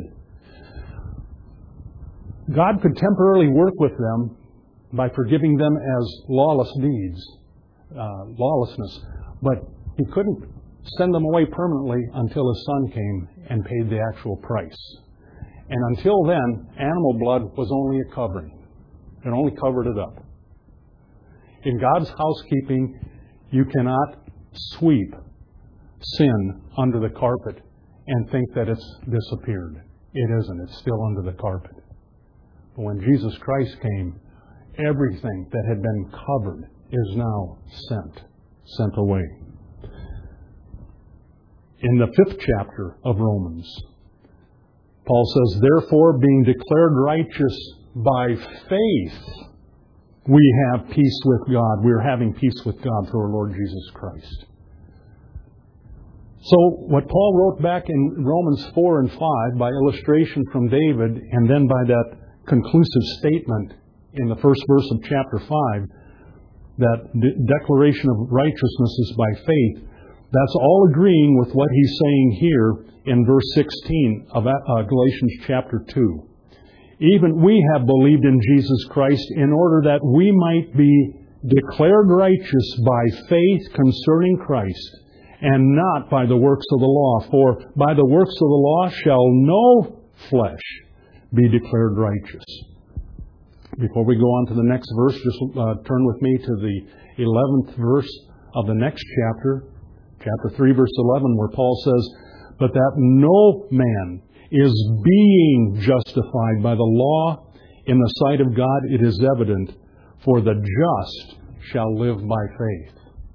God could temporarily work with them by forgiving them as lawless deeds, lawlessness. But He couldn't send them away permanently until His Son came and paid the actual price. And until then, animal blood was only a covering. It only covered it up. In God's housekeeping, you cannot sweep sin under the carpet and think that it's disappeared. It isn't. It's still under the carpet. But when Jesus Christ came, everything that had been covered is now sent away. In the 5th chapter of Romans, Paul says, therefore, being declared righteous by faith, we have peace with God. We're having peace with God through our Lord Jesus Christ. So what Paul wrote back in Romans 4 and 5 by illustration from David, and then by that conclusive statement in the first verse of chapter 5, that declaration of righteousness is by faith, that's all agreeing with what he's saying here in verse 16 of Galatians chapter 2. Even we have believed in Jesus Christ in order that we might be declared righteous by faith concerning Christ, and not by the works of the law. For by the works of the law shall no flesh be declared righteous. Before we go on to the next verse, just turn with me to the 11th verse of the next chapter, chapter 3, verse 11, where Paul says, but that no man is being justified by the law in the sight of God, it is evident, for the just shall live by faith.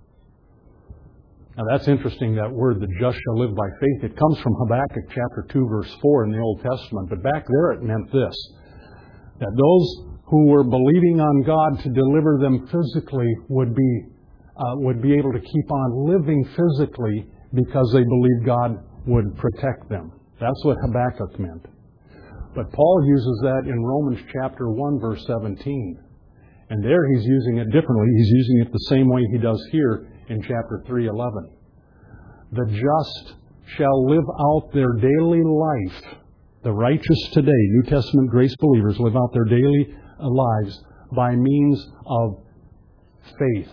Now that's interesting, that word, the just shall live by faith. It comes from Habakkuk chapter 2, verse 4 in the Old Testament. But back there it meant this, that those who were believing on God to deliver them physically would be able to keep on living physically because they believed God would protect them. That's what Habakkuk meant. But Paul uses that in Romans chapter 1, verse 17. And there he's using it differently. He's using it the same way he does here in chapter 3:11. The just shall live out their daily life. The righteous today, New Testament grace believers, live out their daily lives by means of faith.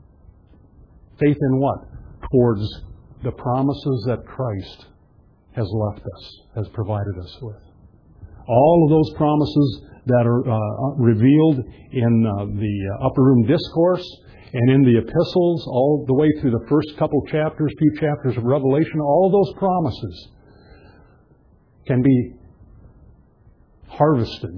Faith in what? Towards the promises that Christ has left us, has provided us with. All of those promises that are revealed in the Upper Room Discourse and in the epistles, all the way through the first few chapters of Revelation, all of those promises can be harvested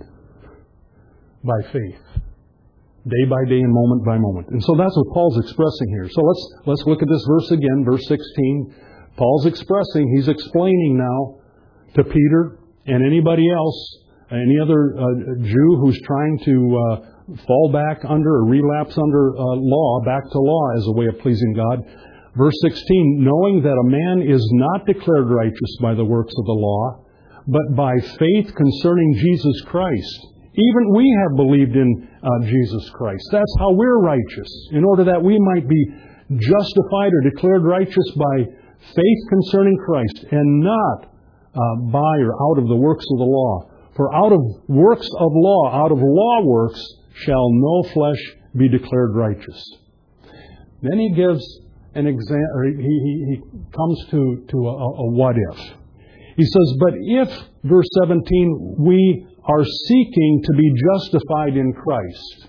by faith, day by day and moment by moment. And so that's what Paul's expressing here. So let's look at this verse again, verse 16. Paul's he's explaining now to Peter and anybody else, any other Jew who's trying to fall back under or relapse under law, back to law as a way of pleasing God. Verse 16, knowing that a man is not declared righteous by the works of the law, but by faith concerning Jesus Christ. Even we have believed in Jesus Christ. That's how we're righteous, in order that we might be justified or declared righteous by faith concerning Christ, and not by or out of the works of the law. For out of works of law, out of law works, shall no flesh be declared righteous. Then he gives an example, or he comes to a what if. He says, but if, verse 17, we are seeking to be justified in Christ,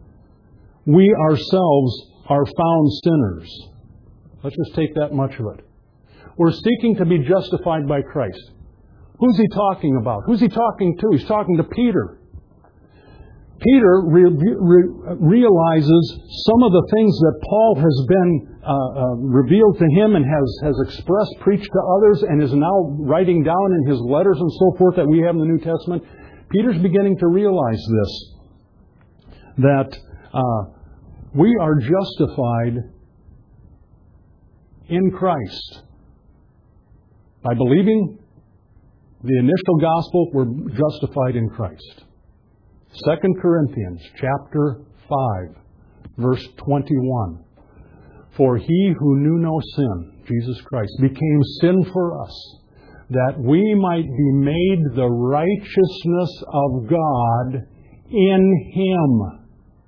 we ourselves are found sinners. Let's just take that much of it. We're seeking to be justified by Christ. Who's he talking about? Who's he talking to? He's talking to Peter. Peter realizes some of the things that Paul has been revealed to him and has expressed, preached to others, and is now writing down in his letters and so forth that we have in the New Testament. Peter's beginning to realize this, that we are justified in Christ. By believing the initial gospel, we're justified in Christ. 2 Corinthians chapter 5, verse 21. For he who knew no sin, Jesus Christ, became sin for us, that we might be made the righteousness of God in Him.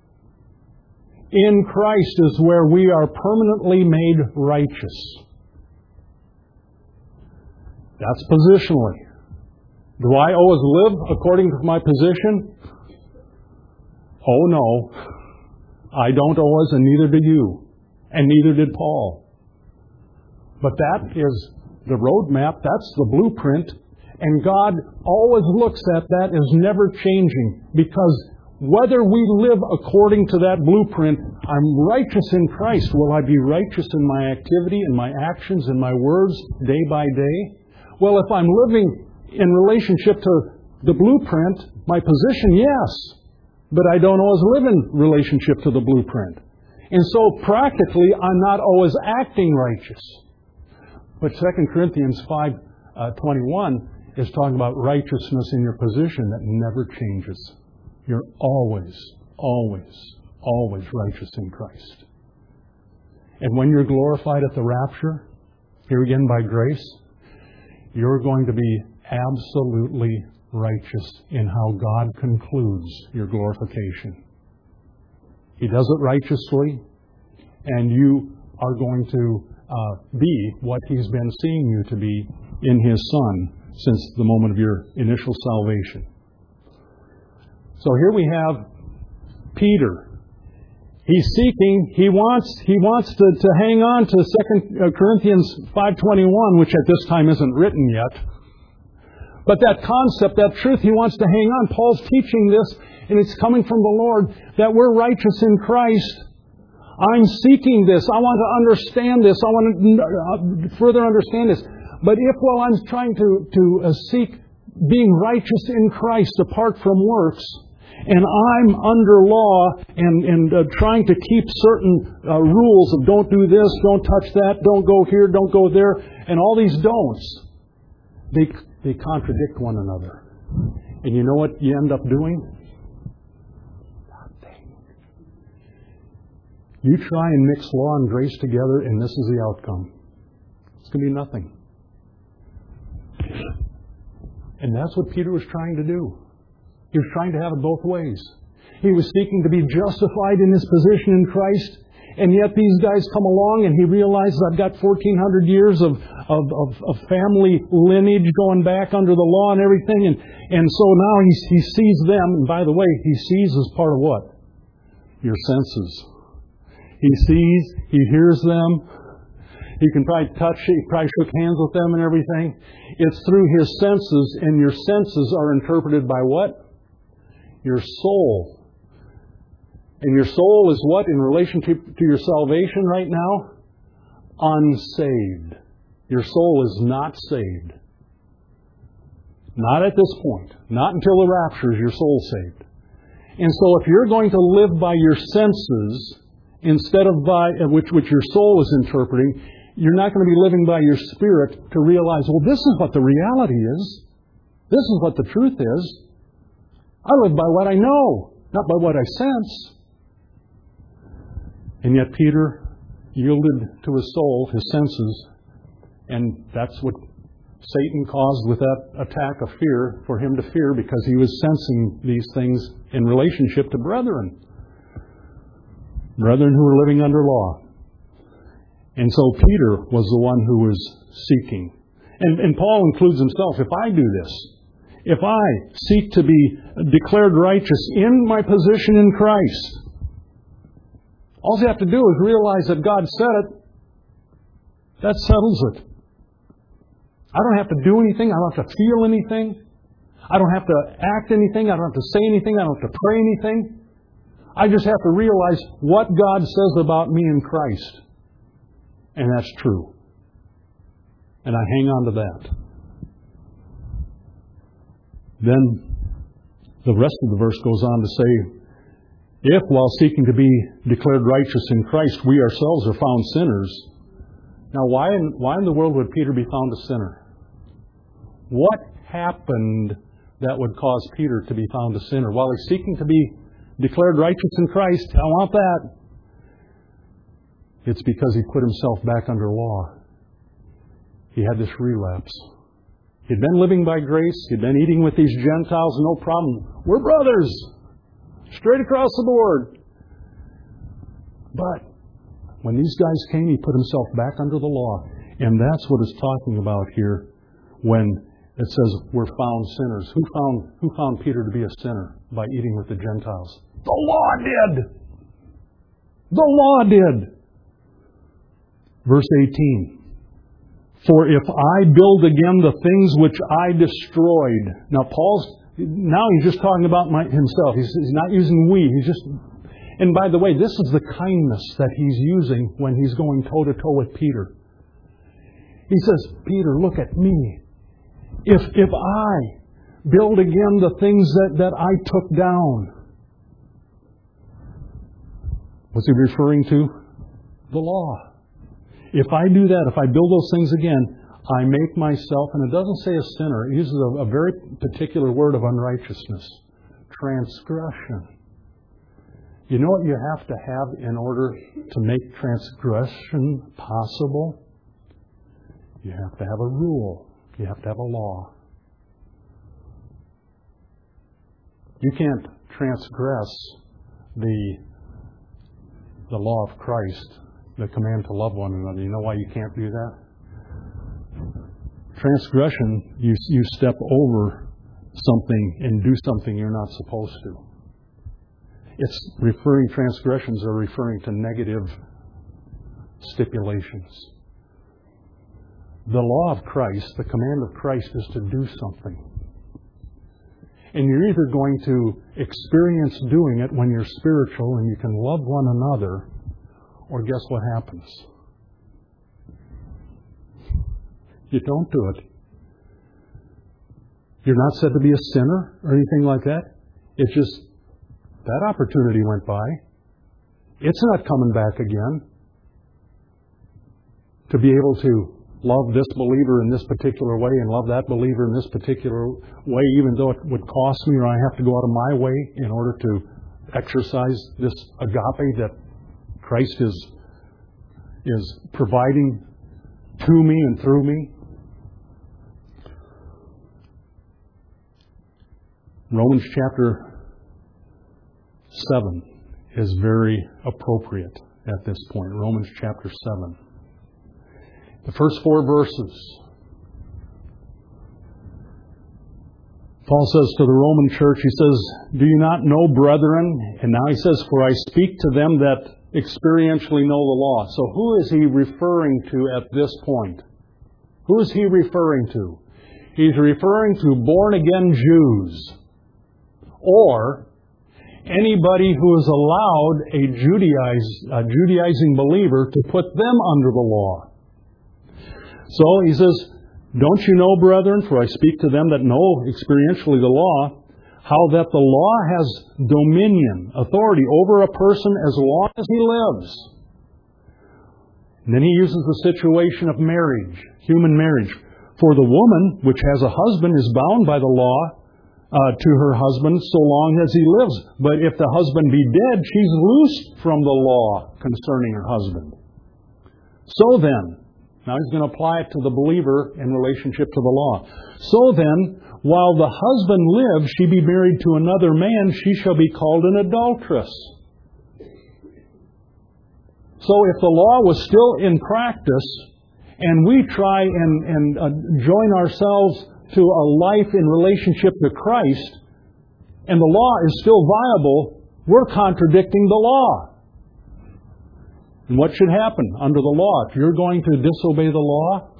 In Christ is where we are permanently made righteous. That's positionally. Do I always live according to my position? Oh no. I don't always, and neither do you. And neither did Paul. But that is the roadmap. That's the blueprint. And God always looks at that as never changing. Because whether we live according to that blueprint, I'm righteous in Christ. Will I be righteous in my activity, in my actions, in my words, day by day? Well, if I'm living in relationship to the blueprint, my position, yes. But I don't always live in relationship to the blueprint. And so practically, I'm not always acting righteous. But 2 Corinthians 5:21 is talking about righteousness in your position that never changes. You're always, always, always righteous in Christ. And when you're glorified at the rapture, here again by grace, you're going to be absolutely righteous in how God concludes your glorification. He does it righteously, and you are going to be what He's been seeing you to be in His Son since the moment of your initial salvation. So here we have Peter. He's seeking, he wants to hang on to 2 Corinthians 5:21, which at this time isn't written yet. But that concept, that truth, he wants to hang on. Paul's teaching this, and it's coming from the Lord, that we're righteous in Christ. I'm seeking this. I want to understand this. I want to further understand this. But if while I'm trying to seek being righteous in Christ apart from works, and I'm under law and trying to keep certain rules of don't do this, don't touch that, don't go here, don't go there, and all these don'ts, they contradict one another. And you know what you end up doing? Nothing. You try and mix law and grace together, and this is the outcome. It's going to be nothing. And that's what Peter was trying to do. He was trying to have it both ways. He was seeking to be justified in his position in Christ, and yet these guys come along and he realizes I've got 1,400 years of family lineage going back under the law and everything, and so now he sees them, and by the way, he sees as part of what? Your senses. He sees, he hears them, he can probably touch it, he probably shook hands with them and everything. It's through his senses, and your senses are interpreted by what? Your soul. And your soul is what in relation to your salvation right now? Unsaved. Your soul is not saved. Not at this point. Not until the rapture is your soul saved. And so if you're going to live by your senses instead of by which your soul is interpreting, you're not going to be living by your spirit to realize, well, this is what the reality is. This is what the truth is. I live by what I know, not by what I sense. And yet Peter yielded to his soul, his senses, and that's what Satan caused with that attack of fear, for him to fear, because he was sensing these things in relationship to brethren who were living under law. And so Peter was the one who was seeking. And Paul includes himself. If I do this, if I seek to be declared righteous in my position in Christ, all you have to do is realize that God said it. That settles it. I don't have to do anything. I don't have to feel anything. I don't have to act anything. I don't have to say anything. I don't have to pray anything. I just have to realize what God says about me in Christ. And that's true. And I hang on to that. Then the rest of the verse goes on to say, if while seeking to be declared righteous in Christ, we ourselves are found sinners. Now, why in the world would Peter be found a sinner? What happened that would cause Peter to be found a sinner? While he's seeking to be declared righteous in Christ, I want that. It's because he put himself back under law. He had this relapse. He'd been living by grace. He'd been eating with these Gentiles, no problem. We're brothers. Straight across the board. But when these guys came, he put himself back under the law. And that's what it's talking about here when it says we're found sinners. Who found Peter to be a sinner by eating with the Gentiles? The law did. The law did. Verse 18. For if I build again the things which I destroyed. Now he's just talking about himself. He's not using we. And by the way, this is the kindness that he's using when he's going toe-to-toe with Peter. He says, Peter, look at me. If I build again the things that I took down. What's he referring to? The law. If I do that, if I build those things again, I make myself, and it doesn't say a sinner, it uses a very particular word of unrighteousness. Transgression. You know what you have to have in order to make transgression possible? You have to have a rule. You have to have a law. You can't transgress the law of Christ, the command to love one another. You know why you can't do that? Transgression, you step over something and do something you're not supposed to. Transgressions are referring to negative stipulations. The law of Christ, the command of Christ, is to do something. And you're either going to experience doing it when you're spiritual and you can love one another, or guess what happens? You don't do it. You're not said to be a sinner or anything like that. It's just that opportunity went by. It's not coming back again. To be able to love this believer in this particular way and love that believer in this particular way, even though it would cost me or I have to go out of my way in order to exercise this agape that Christ is providing to me and through me. Romans chapter 7 is very appropriate at this point. Romans chapter 7. The first 4 verses. Paul says to the Roman church, he says, do you not know, brethren? And now he says, for I speak to them that experientially know the law. So who is he referring to at this point? Who is he referring to? He's referring to born-again Jews, or anybody who is allowed a Judaizing believer to put them under the law. So he says, don't you know, brethren, for I speak to them that know experientially the law, how that the law has dominion, authority over a person as long as he lives. And then he uses the situation of marriage, human marriage. For the woman, which has a husband, is bound by the law to her husband so long as he lives. But if the husband be dead, she's loosed from the law concerning her husband. So then, now he's going to apply it to the believer in relationship to the law. So then, while the husband lives, she be married to another man, she shall be called an adulteress. So if the law was still in practice, and we try and join ourselves to a life in relationship to Christ, and the law is still viable, we're contradicting the law. And what should happen under the law? If you're going to disobey the law,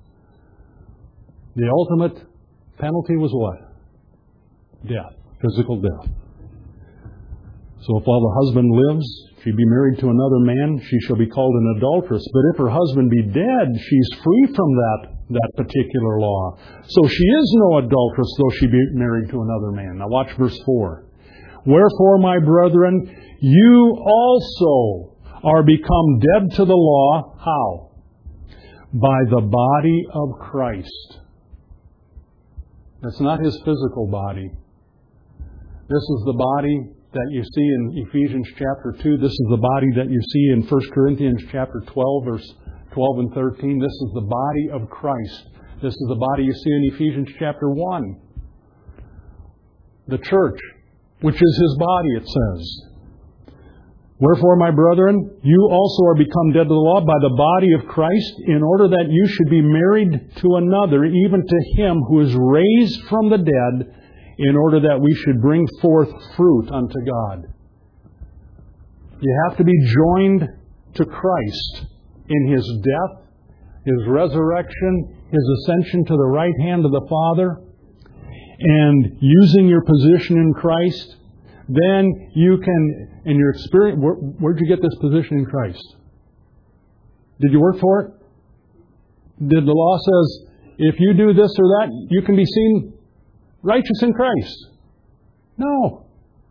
the ultimate penalty was what? Death. Physical death. So if while the husband lives, she be married to another man, she shall be called an adulteress. But if her husband be dead, she's free from that particular law. So she is no adulteress, though she be married to another man. Now watch verse 4. Wherefore, my brethren, you also are become dead to the law. How? By the body of Christ. That's not his physical body. This is the body that you see in Ephesians chapter 2. This is the body that you see in 1 Corinthians chapter 12, verse 12 and 13. This is the body of Christ. This is the body you see in Ephesians chapter 1. The church, which is his body, it says. Wherefore, my brethren, you also are become dead to the law by the body of Christ, in order that you should be married to another, even to him who is raised from the dead, in order that we should bring forth fruit unto God. You have to be joined to Christ in His death, His resurrection, His ascension to the right hand of the Father, and using your position in Christ. Then you can, in your experience, where'd you get this position in Christ? Did you work for it? Did the law says, if you do this or that, you can be seen righteous in Christ? No.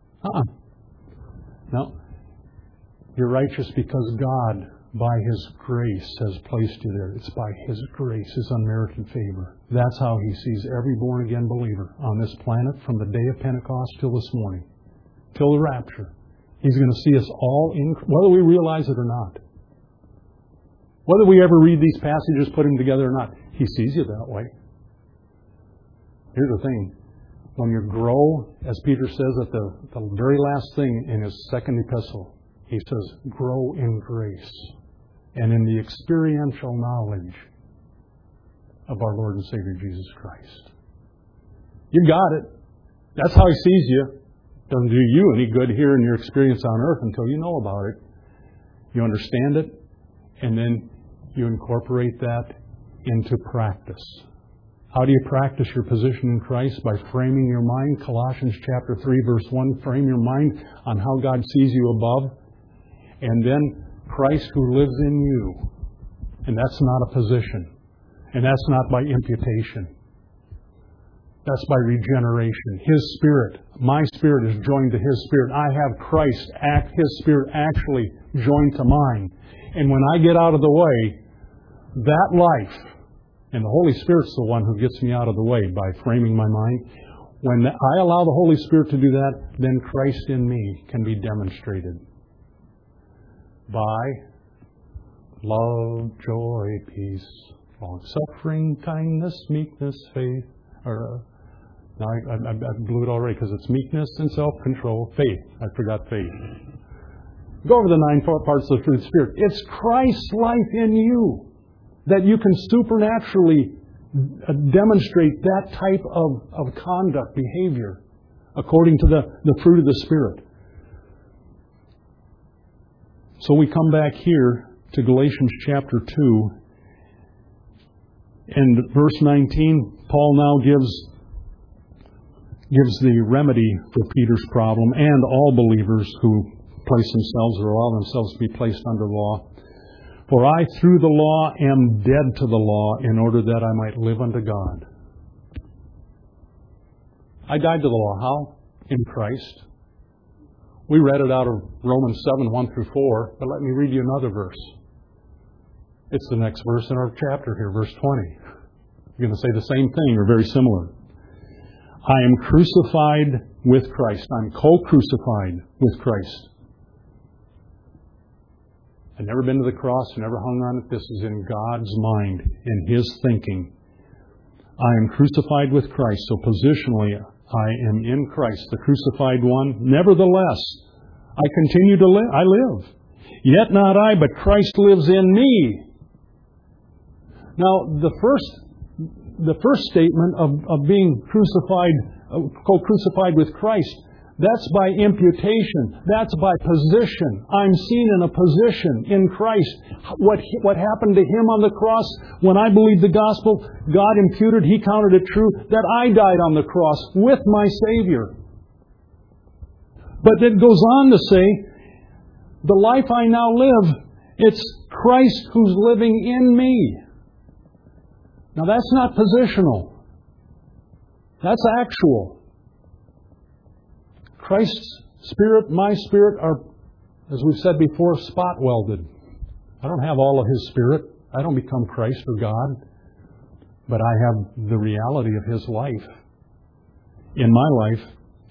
No. You're righteous because God, by His grace, has placed you there. It's by His grace, His unmerited favor. That's how He sees every born-again believer on this planet from the day of Pentecost till this morning, till the rapture. He's going to see us all in, whether we realize it or not. Whether we ever read these passages, put them together or not, He sees you that way. Here's the thing. When you grow, as Peter says at the very last thing in his second epistle, he says, grow in grace and in the experiential knowledge of our Lord and Savior Jesus Christ. You got it. That's how He sees you. Doesn't do you any good here in your experience on earth until you know about it. You understand it, and then you incorporate that into practice. How do you practice your position in Christ? By framing your mind. Colossians chapter 3, verse 1. Frame your mind on how God sees you above. And then Christ who lives in you. And that's not a position. And that's not by imputation. That's by regeneration. His Spirit, my Spirit is joined to His Spirit. I have Christ, His Spirit actually joined to mine. And when I get out of the way, that life, and the Holy Spirit's the one who gets me out of the way by framing my mind. When I allow the Holy Spirit to do that, then Christ in me can be demonstrated by love, joy, peace, long-suffering, kindness, meekness, faith. Now I blew it already because it's meekness and self-control. Faith. I forgot faith. Go over the 9 parts of the fruit of the Spirit. It's Christ's life in you that you can supernaturally demonstrate that type of conduct, behavior, according to the fruit of the Spirit. So we come back here to Galatians chapter 2. And verse 19, Paul now gives the remedy for Peter's problem and all believers who place themselves or allow themselves to be placed under law. For I, through the law, am dead to the law in order that I might live unto God. I died to the law. How? In Christ. We read it out of Romans 7, 1 through 4, but let me read you another verse. It's the next verse in our chapter here, verse 20. You're going to say the same thing or very similar. I am crucified with Christ. I'm co-crucified with Christ. I've never been to the cross, never hung on it. This is in God's mind, in His thinking. I am crucified with Christ, so positionally I am in Christ, the crucified one. Nevertheless, I continue to live. I live. Yet not I, but Christ lives in me. Now, the first statement of being crucified, co-crucified with Christ, that's by imputation. That's by position. I'm seen in a position in Christ. What happened to Him on the cross, when I believed the gospel, God imputed, He counted it true, that I died on the cross with my Savior. But it goes on to say, the life I now live, it's Christ who's living in me. Now that's not positional. That's actual. Christ's Spirit, my Spirit are, as we've said before, spot welded. I don't have all of His Spirit. I don't become Christ or God. But I have the reality of His life in my life.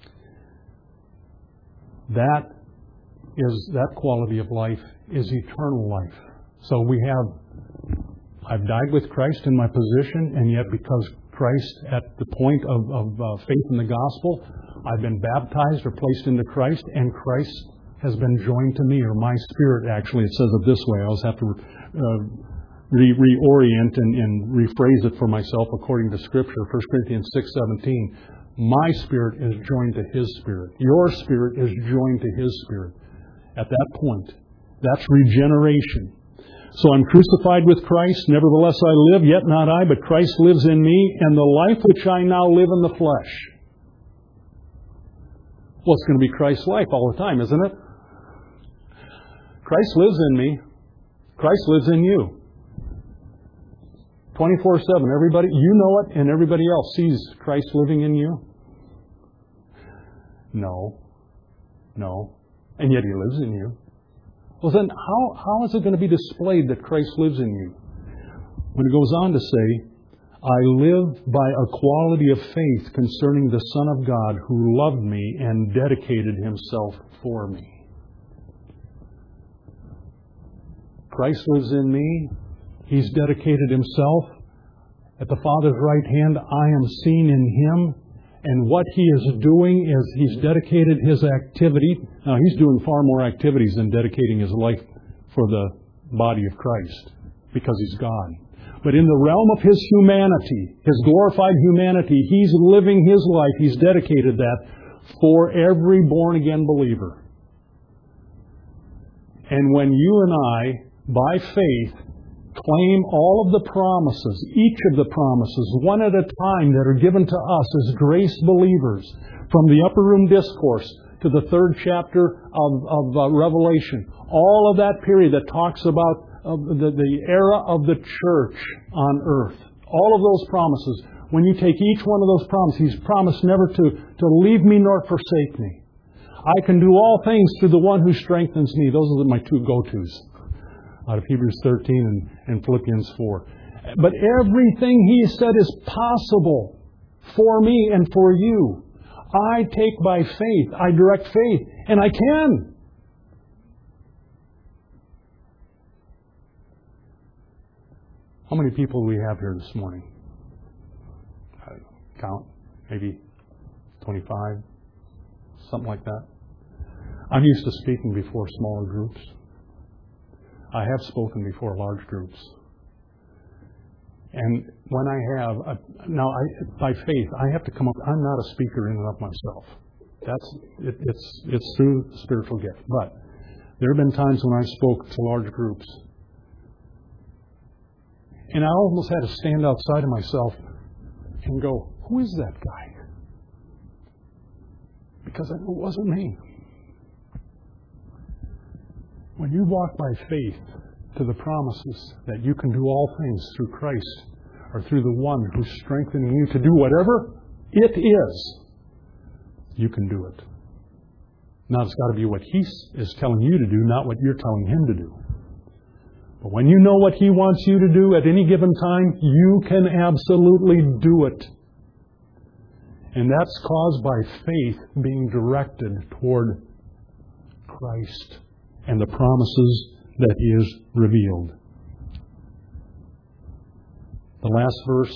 That quality of life is eternal life. So I've died with Christ in my position, and yet because Christ, at the point of faith in the gospel, I've been baptized or placed into Christ, and Christ has been joined to me, or my spirit actually. It says it this way. I always have to reorient and rephrase it for myself according to Scripture. 1 Corinthians 6:17. My spirit is joined to His Spirit. Your spirit is joined to His Spirit. At that point. That's regeneration. So I'm crucified with Christ, nevertheless I live, yet not I, but Christ lives in me, and the life which I now live in the flesh. Well, it's going to be Christ's life all the time, isn't it? Christ lives in me. Christ lives in you. 24/7. Everybody, you know it, and everybody else sees Christ living in you. No. And yet He lives in you. Well, then how is it going to be displayed that Christ lives in you? When it goes on to say, I live by a quality of faith concerning the Son of God who loved me and dedicated Himself for me. Christ lives in me. He's dedicated Himself. At the Father's right hand, I am seen in Him. And what He is doing is He's dedicated His activity. Now, He's doing far more activities than dedicating His life for the body of Christ, because He's God. But in the realm of His humanity, His glorified humanity, He's living His life. He's dedicated that for every born-again believer. And when you and I, by faith, claim all of the promises, each of the promises, one at a time, that are given to us as grace believers, from the upper room discourse to the 3rd chapter of Revelation, all of that period that talks about the era of the church on earth, all of those promises, when you take each one of those promises, He's promised never to leave me nor forsake me. I can do all things through the one who strengthens me. Those are my two go-tos out of Hebrews 13 and Philippians 4. But everything He said is possible for me and for you. I take by faith. I direct faith. And I can. How many people do we have here this morning? I don't know, count. Maybe 25. Something like that. I'm used to speaking before smaller groups. I have spoken before large groups. And when I have, by faith, I have to come up. I'm not a speaker in and of myself. It's through the spiritual gift. But there have been times when I spoke to large groups, and I almost had to stand outside of myself and go, who is that guy? Because I knew it wasn't me. When you walk by faith to the promises that you can do all things through Christ, or through the one who's strengthening you to do whatever it is, you can do it. Now it's got to be what He is telling you to do, not what you're telling Him to do. But when you know what He wants you to do at any given time, you can absolutely do it. And that's caused by faith being directed toward Christ and the promises that He has revealed. The last verse,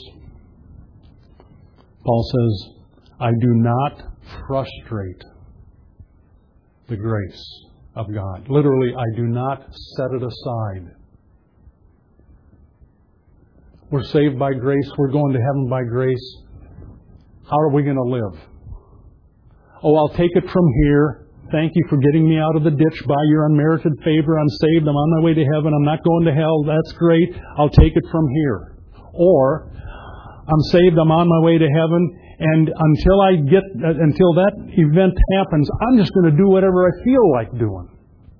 Paul says, I do not frustrate the grace of God. Literally, I do not set it aside. We're saved by grace. We're going to heaven by grace. How are we going to live? Oh, I'll take it from here. Thank you for getting me out of the ditch by your unmerited favor. I'm saved. I'm on my way to heaven. I'm not going to hell. That's great. I'll take it from here. Or, I'm saved. I'm on my way to heaven. And until that event happens, I'm just going to do whatever I feel like doing.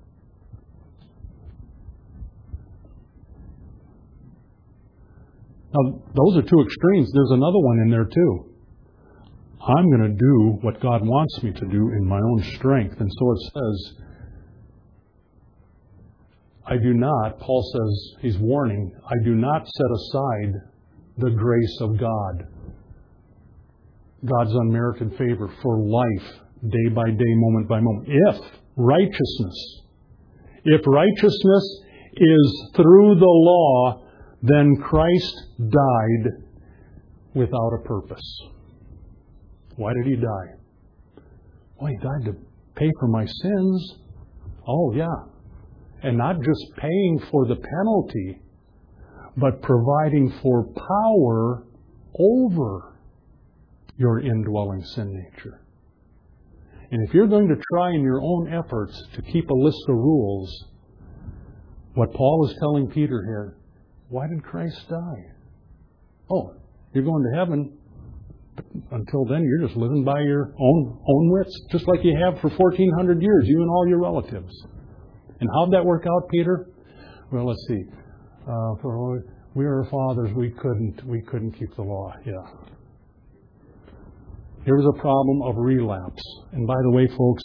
Now, those are two extremes. There's another one in there too. I'm going to do what God wants me to do in my own strength. And so it says, I do not, Paul says, he's warning, I do not set aside the grace of God. God's unmerited favor for life, day by day, moment by moment. If righteousness is through the law, then Christ died without a purpose. Why did He die? Well, He died to pay for my sins. Oh, yeah. And not just paying for the penalty, but providing for power over your indwelling sin nature. And if you're going to try in your own efforts to keep a list of rules, what Paul is telling Peter here, why did Christ die? Oh, you're going to heaven. But until then, you're just living by your own wits, just like you have for 1,400 years, you and all your relatives. And how'd that work out, Peter? Well, let's see. For we are fathers, we couldn't keep the law. Yeah. Here was a problem of relapse. And by the way, folks,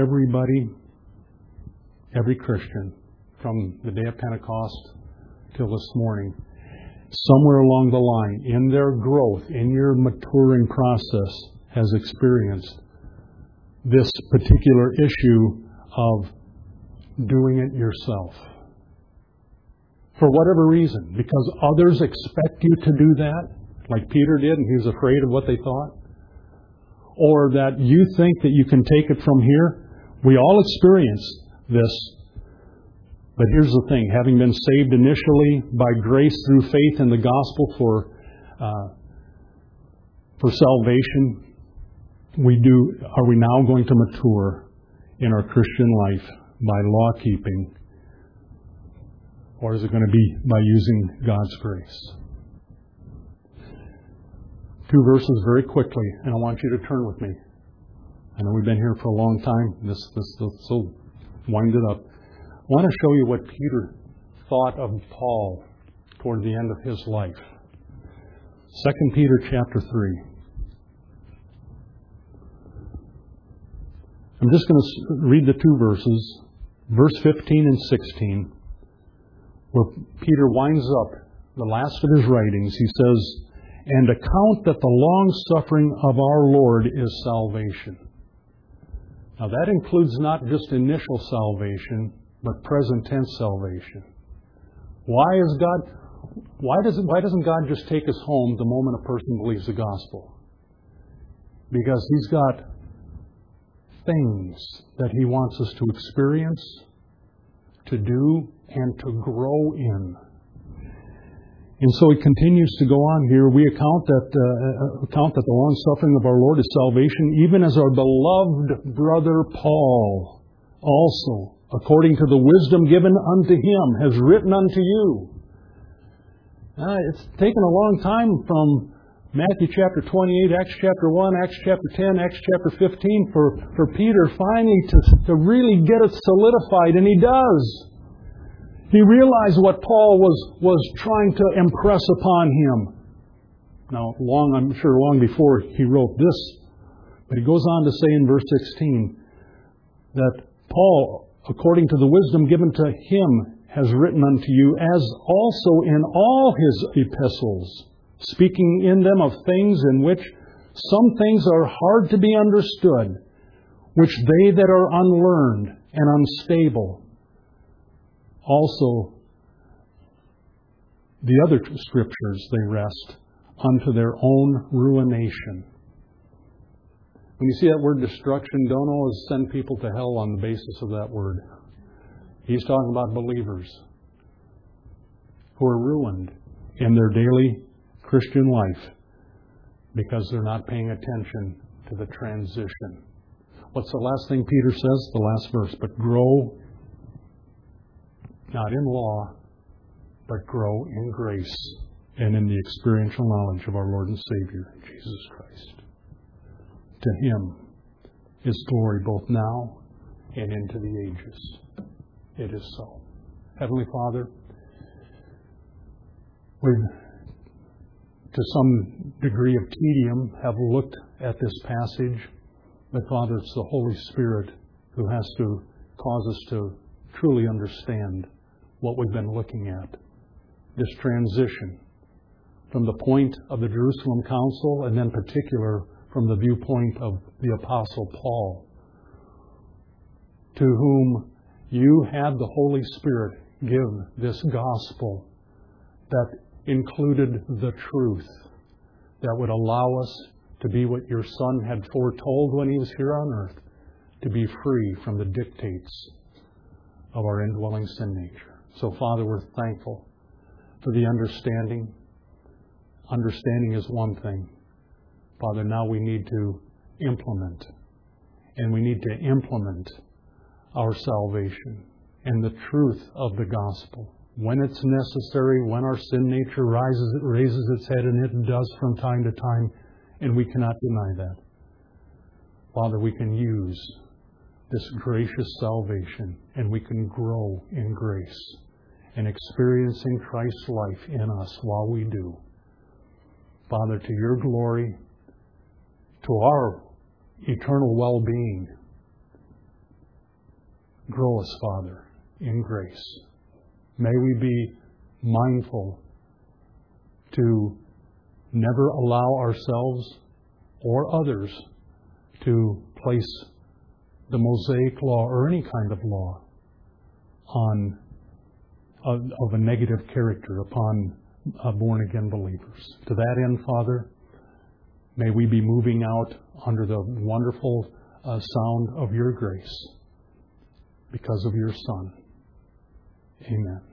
every Christian, from the day of Pentecost till this morning, somewhere along the line, in their growth, in your maturing process, has experienced this particular issue of doing it yourself. For whatever reason, because others expect you to do that, like Peter did, and he was afraid of what they thought, or that you think that you can take it from here. We all experience this. But here's the thing, having been saved initially by grace through faith in the gospel for salvation, are we now going to mature in our Christian life by law keeping, or is it going to be by using God's grace? 2 verses very quickly, and I want you to turn with me. I know we've been here for a long time. So wind it up. I want to show you what Peter thought of Paul toward the end of his life. 2 Peter chapter 3. I'm just going to read the 2 verses, verse 15 and 16, where Peter winds up the last of his writings. He says, "And account that the long-suffering of our Lord is salvation." Now that includes not just initial salvation, but present tense salvation. Why doesn't God just take us home the moment a person believes the gospel? Because He's got things that He wants us to experience, to do, and to grow in. And so He continues to go on here. We account that the long suffering of our Lord is salvation, even as our beloved brother Paul also, according to the wisdom given unto him, has written unto you. It's taken a long time from Matthew chapter 28, Acts chapter 1, Acts chapter 10, Acts chapter 15 for Peter finally to really get it solidified, and he does. He realized what Paul was trying to impress upon him. Now, I'm sure long before he wrote this, but he goes on to say in verse 16 that Paul, according to the wisdom given to him, has written unto you, as also in all his epistles, speaking in them of things in which some things are hard to be understood, which they that are unlearned and unstable, also the other scriptures they wrest unto their own ruination. When you see that word destruction, don't always send people to hell on the basis of that word. He's talking about believers who are ruined in their daily Christian life because they're not paying attention to the transition. What's the last thing Peter says? The last verse. But grow not in law, but grow in grace and in the experiential knowledge of our Lord and Savior, Jesus Christ. To Him is glory both now and into the ages. It is so. Heavenly Father, we, to some degree of tedium, have looked at this passage. But Father, it's the Holy Spirit who has to cause us to truly understand what we've been looking at. This transition from the point of the Jerusalem Council, and then particular from the viewpoint of the Apostle Paul, to whom you had the Holy Spirit give this gospel that included the truth that would allow us to be what your Son had foretold when He was here on earth, to be free from the dictates of our indwelling sin nature. So, Father, we're thankful for the understanding. Understanding is one thing. Father, now we need to implement. And we need to implement our salvation and the truth of the gospel when it's necessary, when our sin nature raises its head, and it does from time to time, and we cannot deny that. Father, we can use this gracious salvation, and we can grow in grace and experiencing Christ's life in us while we do. Father, to your glory, to our eternal well-being, grow us, Father, in grace. May we be mindful to never allow ourselves or others to place the Mosaic law or any kind of law of a negative character upon born-again believers. To that end, Father, may we be moving out under the wonderful sound of your grace because of your Son. Amen.